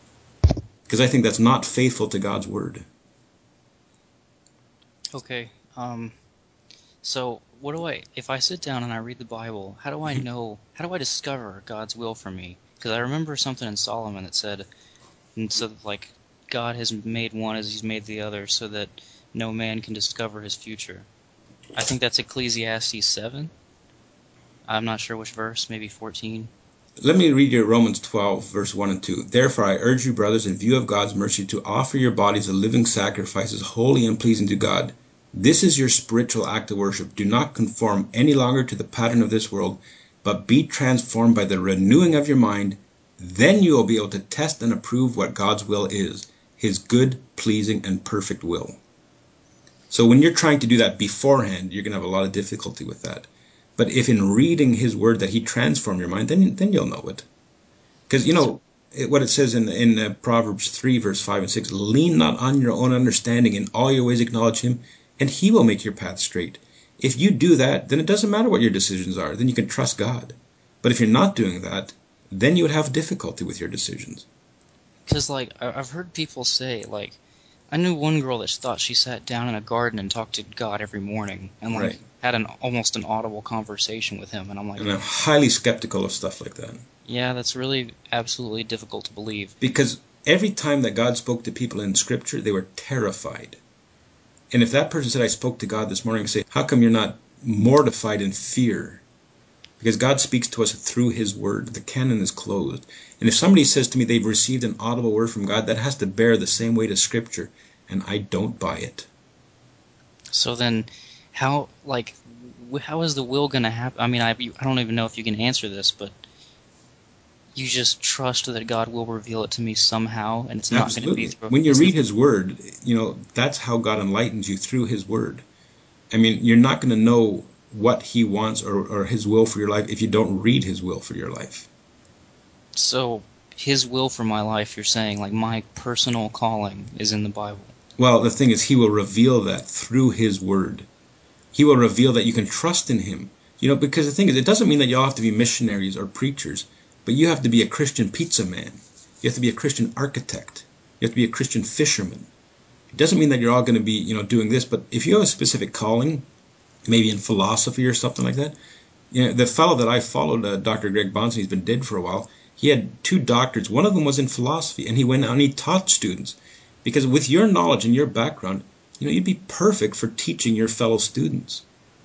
Speaker 2: because I think that's not faithful to God's word.
Speaker 1: Okay. So what do if I sit down and I read the Bible, how do I know, how do I discover God's will for me? Because I remember something in Solomon that said, and so like God has made one as He's made the other, so that no man can discover his future. I think that's Ecclesiastes 7. I'm not sure which verse, maybe 14.
Speaker 2: Let me read you Romans 12, verse 1 and 2. Therefore I urge you, brothers, in view of God's mercy, to offer your bodies a living sacrifice, holy and pleasing to God. This is your spiritual act of worship. Do not conform any longer to the pattern of this world, but be transformed by the renewing of your mind. Then you will be able to test and approve what God's will is, His good, pleasing, and perfect will. So when you're trying to do that beforehand, you're going to have a lot of difficulty with that. But if in reading His word that He transformed your mind, then you'll know it. Because, what it says in Proverbs 3, verse 5 and 6, lean not on your own understanding, in all your ways acknowledge Him, and He will make your path straight. If you do that, then it doesn't matter what your decisions are. Then you can trust God. But if you're not doing that, then you would have difficulty with your decisions.
Speaker 1: Because, like, I've heard people say, like, I knew one girl that thought she sat down in a garden and talked to God every morning and, like,
Speaker 2: Right.
Speaker 1: had almost an audible conversation with Him. And I'm like,
Speaker 2: And I'm highly skeptical of stuff like that.
Speaker 1: yeah, that's really absolutely difficult to believe.
Speaker 2: Because every time that God spoke to people in Scripture, they were terrified. And if that person said, I spoke to God this morning, say, how come you're not mortified in fear? Because God speaks to us through His word. The canon is closed. And if somebody says to me they've received an audible word from God, that has to bear the same weight as Scripture. And I don't buy it.
Speaker 1: So then, how is the will going to happen? I mean, I don't even know if you can answer this, but you just trust that God will reveal it to me somehow, and it's not going to be
Speaker 2: Absolutely.
Speaker 1: through.
Speaker 2: When you read His word, that's how God enlightens you, through His word. I mean, you're not going to know what He wants or His will for your life if you don't read His will for your life.
Speaker 1: So His will for my life, you're saying, like, my personal calling is in the Bible.
Speaker 2: Well, the thing is, He will reveal that through His word. He will reveal that you can trust in Him. Because the thing is, it doesn't mean that you all have to be missionaries or preachers, but you have to be a Christian pizza man. You have to be a Christian architect. You have to be a Christian fisherman. It doesn't mean that you're all going to be, doing this, but if you have a specific calling, maybe in philosophy or something like that, the fellow that I followed, Dr. Greg Bonson, he's been dead for a while. He had 2 doctorates. One of them was in philosophy, and he went out and he taught students. Because with your knowledge and your background, you'd be perfect for teaching your fellow students.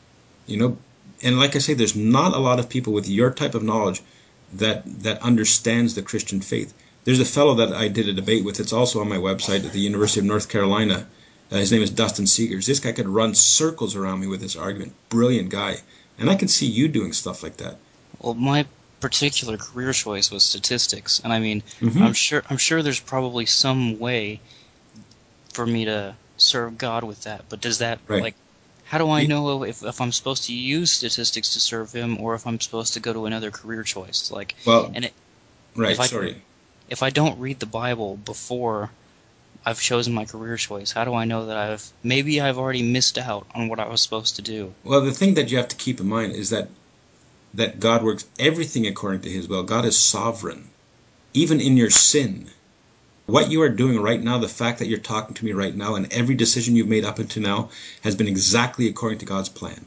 Speaker 2: And like I say, there's not a lot of people with your type of knowledge that understands the Christian faith. There's a fellow that I did a debate with. It's also on my website at the University of North Carolina. His name is Dustin Seegers. This guy could run circles around me with this argument. Brilliant guy. And I can see you doing stuff like that.
Speaker 1: Well, my particular career choice was statistics, and I mean,
Speaker 2: Mm-hmm.
Speaker 1: I'm sure there's probably some way for me to serve God with that. But does that,
Speaker 2: Right.
Speaker 1: like, how do I know if I'm supposed to use statistics to serve Him, or if I'm supposed to go to another career choice? Like,
Speaker 2: Well,
Speaker 1: and
Speaker 2: right,
Speaker 1: if I
Speaker 2: sorry.
Speaker 1: if I don't read the Bible before I've chosen my career choice, how do I know that I've already missed out on what I was supposed to do?
Speaker 2: Well, the thing that you have to keep in mind is that God works everything according to His will. God is sovereign. Even in your sin, what you are doing right now, the fact that you're talking to me right now, and every decision you've made up until now has been exactly according to God's plan.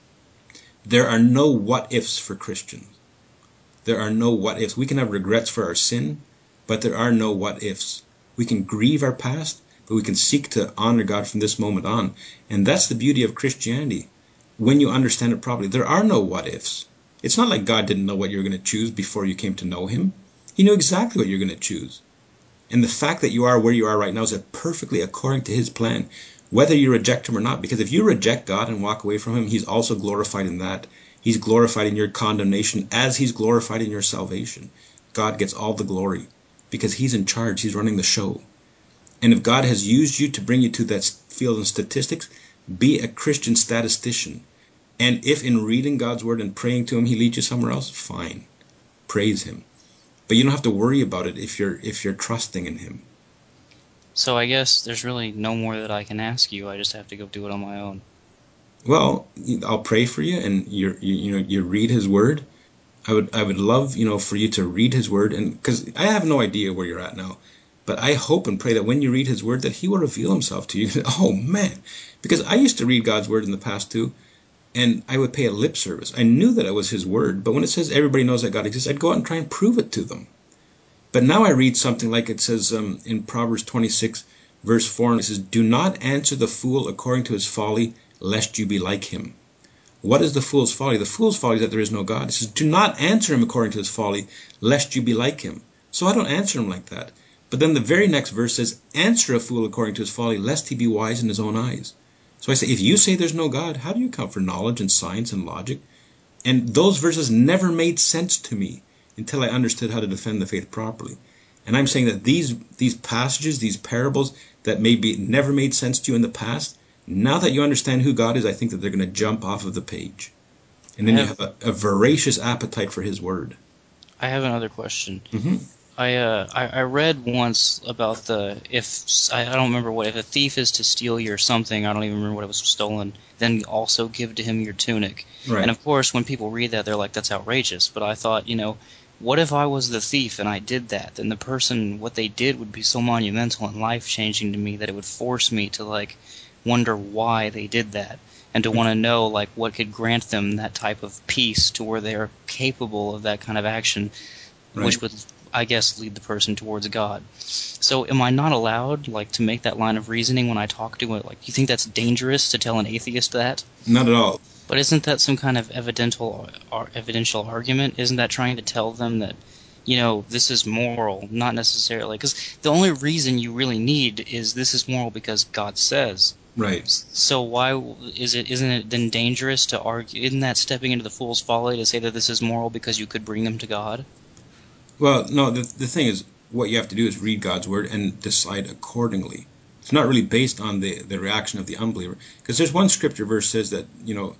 Speaker 2: There are no what ifs for Christians. There are no what ifs. We can have regrets for our sin, but there are no what ifs. We can grieve our past, but we can seek to honor God from this moment on. And that's the beauty of Christianity. When you understand it properly, there are no what ifs. It's not like God didn't know what you were going to choose before you came to know Him. He knew exactly what you're going to choose. And the fact that you are where you are right now is perfectly according to His plan, whether you reject Him or not. Because if you reject God and walk away from Him, He's also glorified in that. He's glorified in your condemnation as He's glorified in your salvation. God gets all the glory because He's in charge. He's running the show. And if God has used you to bring you to that field in statistics, be a Christian statistician. And if in reading God's word and praying to Him He leads you somewhere else, fine. Praise Him. But you don't have to worry about it if you're trusting in Him.
Speaker 1: So I guess there's really no more that I can ask you. I just have to go do it on my own.
Speaker 2: Well, I'll pray for you, and you read His word. I would love for you to read His word, and because I have no idea where you're at now, But I hope and pray that when you read his word, that he will reveal himself to you. Oh, man. Because I used to read God's word in the past, too, and I would pay a lip service. I knew that it was his word, but when it says everybody knows that God exists, I'd go out and try and prove it to them. But now I read something like it says in Proverbs 26, verse 4, and it says, "Do not answer the fool according to his folly, lest you be like him." What is the fool's folly? The fool's folly is that there is no God. It says, "Do not answer him according to his folly, lest you be like him." So I don't answer him like that. But then the very next verse says, "Answer a fool according to his folly, lest he be wise in his own eyes." So I say, if you say there's no God, how do you account for knowledge and science and logic? And those verses never made sense to me until I understood how to defend the faith properly. And I'm saying that these passages, these parables that maybe never made sense to you in the past, now that you understand who God is, I think that they're going to jump off of the page. And
Speaker 1: I
Speaker 2: then you
Speaker 1: have
Speaker 2: have a voracious appetite for his word.
Speaker 1: I have another question.
Speaker 2: Mm-hmm.
Speaker 1: I read once about I don't remember what, if a thief is to steal your something, I don't even remember what it was stolen, then also give to him your tunic.
Speaker 2: Right.
Speaker 1: And of course, when people read that, they're like, that's outrageous. But I thought, what if I was the thief and I did that? Then the person, what they did would be so monumental and life-changing to me that it would force me to, wonder why they did that. And to want to know, what could grant them that type of peace to where they're capable of that kind of action,
Speaker 2: Right.
Speaker 1: which would, I guess, lead the person towards God. So am I not allowed, to make that line of reasoning when I talk to it? You think that's dangerous to tell an atheist that?
Speaker 2: Not at all.
Speaker 1: But isn't that some kind of evidential argument? Isn't that trying to tell them that, this is moral, not necessarily? Because the only reason you really need is this is moral because God says.
Speaker 2: Right.
Speaker 1: So why isn't it then dangerous to argue? Isn't that stepping into the fool's folly to say that this is moral because you could bring them to God?
Speaker 2: Well, no, the thing is, what you have to do is read God's word and decide accordingly. It's not really based on the reaction of the unbeliever. Because there's one scripture verse says that,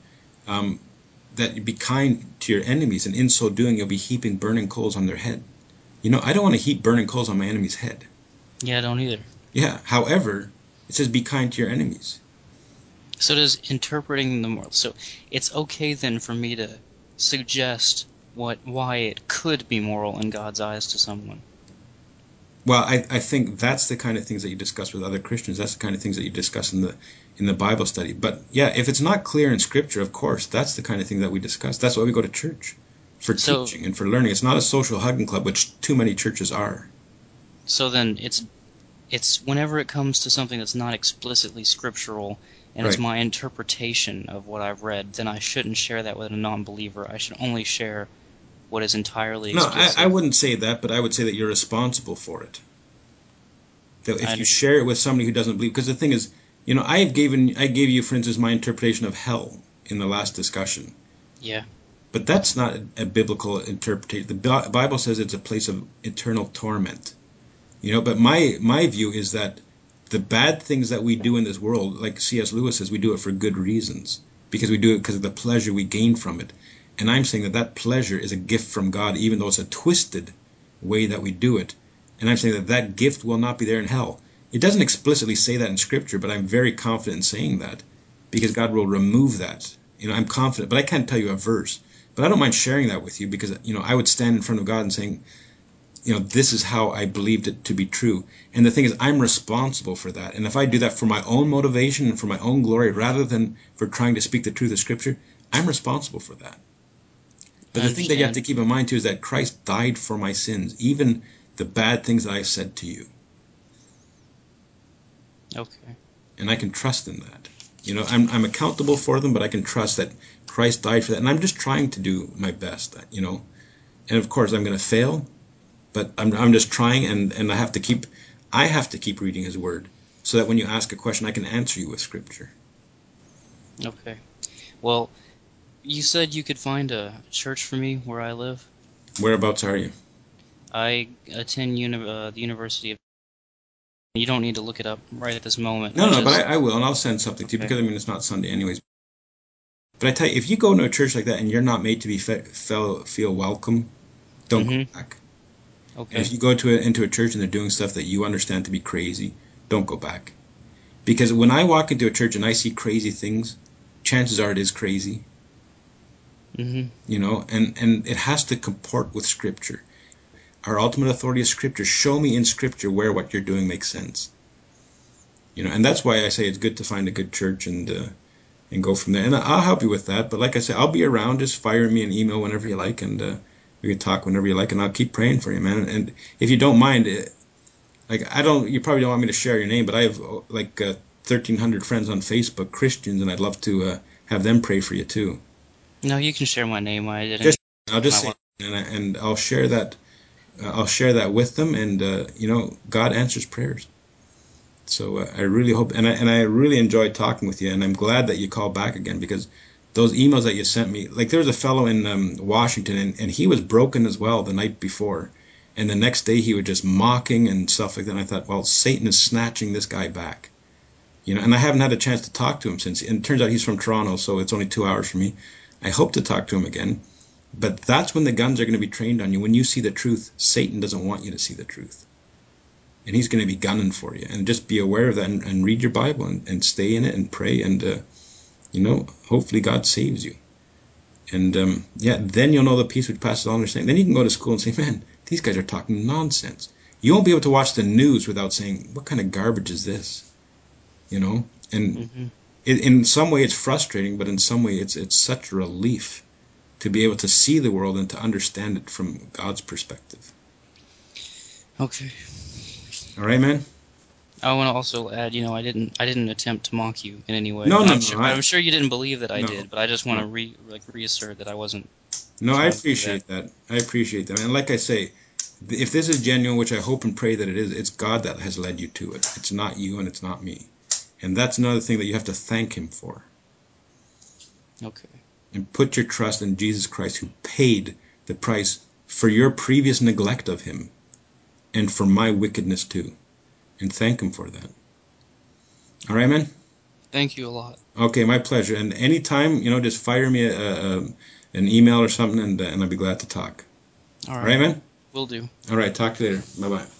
Speaker 2: that you be kind to your enemies, and in so doing you'll be heaping burning coals on their head. I don't want to heap burning coals on my enemy's head.
Speaker 1: Yeah, I don't either.
Speaker 2: Yeah, however, it says be kind to your enemies.
Speaker 1: So does interpreting the moral... So it's okay then for me to suggest why it could be moral in God's eyes to someone.
Speaker 2: Well, I think that's the kind of things that you discuss with other Christians. That's the kind of things that you discuss in the Bible study. But yeah, if it's not clear in Scripture, of course, that's the kind of thing that we discuss. That's why we go to church, for teaching and for learning. It's not a social hugging club, which too many churches are.
Speaker 1: So then it's whenever it comes to something that's not explicitly scriptural and it's
Speaker 2: Right.
Speaker 1: my interpretation of what I've read, then I shouldn't share that with a non-believer. I should only share what is entirely
Speaker 2: No,
Speaker 1: explicit.
Speaker 2: I wouldn't say that, but I would say that you're responsible for it. That if you
Speaker 1: understand.
Speaker 2: share it with somebody who doesn't believe, because the thing is, I gave you, for instance, my interpretation of hell in the last discussion.
Speaker 1: Yeah.
Speaker 2: But that's not a biblical interpretation. The Bible says it's a place of eternal torment. But my view is that the bad things that we do in this world, like C.S. Lewis says, we do it for good reasons, because we do it because of the pleasure we gain from it. And I'm saying that pleasure is a gift from God, even though it's a twisted way that we do it. And I'm saying that gift will not be there in hell. It doesn't explicitly say that in Scripture, but I'm very confident in saying that, because God will remove that. I'm confident, but I can't tell you a verse. But I don't mind sharing that with you, because I would stand in front of God and saying, this is how I believed it to be true. And the thing is, I'm responsible for that. And if I do that for my own motivation and for my own glory, rather than for trying to speak the truth of Scripture, I'm responsible for that. But
Speaker 1: I
Speaker 2: the thing that you have
Speaker 1: understand.
Speaker 2: to keep in mind, too, is that Christ died for my sins, even the bad things that I've said to you.
Speaker 1: Okay.
Speaker 2: And I can trust in that. I'm accountable for them, but I can trust that Christ died for that. And I'm just trying to do my best, And of course, I'm going to fail. But I'm just trying, and I have to keep reading His Word, so that when you ask a question, I can answer you with Scripture.
Speaker 1: Okay. Well, you said you could find a church for me where I live.
Speaker 2: Whereabouts are you?
Speaker 1: I attend the University of... You don't need to look it up right at this moment.
Speaker 2: No, but I will, and I'll send something to you,
Speaker 1: Okay.
Speaker 2: because it's not Sunday anyways. But I tell you, if you go to a church like that and you're not made to be feel welcome, don't go back. And
Speaker 1: Okay.
Speaker 2: if you go into a church and they're doing stuff that you understand to be crazy, don't go back. Because when I walk into a church and I see crazy things, chances are it is crazy. And it has to comport with Scripture. Our ultimate authority is Scripture. Show me in Scripture where what you're doing makes sense. And that's why I say it's good to find a good church and go from there. And I'll help you with that. But like I said, I'll be around. Just fire me an email whenever you like, and we can talk whenever you like, and I'll keep praying for you, man. And if you don't mind, you probably don't want me to share your name, but I have 1,300 friends on Facebook, Christians, and I'd love to have them pray for you too.
Speaker 1: No, you can share my name.
Speaker 2: I'll just say, and I'll share that. I'll share that with them, and God answers prayers. So I really hope, and I really enjoyed talking with you, and I'm glad that you called back again, because those emails that you sent me, like there was a fellow in Washington, and he was broken as well the night before, and the next day he was just mocking and stuff like that. And I thought, well, Satan is snatching this guy back, and I haven't had a chance to talk to him since. And it turns out he's from Toronto, so it's only 2 hours for me. I hope to talk to him again, but that's when the guns are going to be trained on you. When you see the truth, Satan doesn't want you to see the truth. And he's going to be gunning for you. And just be aware of that, and read your Bible, and stay in it and pray, and hopefully God saves you. And then you'll know the peace which passes all understanding. Then you can go to school and say, man, these guys are talking nonsense. You won't be able to watch the news without saying, what kind of garbage is this? And in some way it's frustrating, but in some way it's such a relief to be able to see the world and to understand it from God's perspective.
Speaker 1: Okay.
Speaker 2: All right, man?
Speaker 1: I want to also add, I didn't attempt to mock you in any way.
Speaker 2: No.
Speaker 1: I'm sure you didn't believe that I
Speaker 2: No.
Speaker 1: did, but I just want to reassert that I wasn't.
Speaker 2: No, I appreciate that. I appreciate that. And like I say, if this is genuine, which I hope and pray that it is, it's God that has led you to it. It's not you, and it's not me. And that's another thing that you have to thank Him for.
Speaker 1: Okay.
Speaker 2: And put your trust in Jesus Christ, who paid the price for your previous neglect of Him and for my wickedness too. And thank Him for that. All right, man?
Speaker 1: Thank you a lot.
Speaker 2: Okay, my pleasure. And anytime, just fire me an email or something, and I'll be glad to talk. All right, man?
Speaker 1: Will do.
Speaker 2: All right, talk to you later. Bye-bye.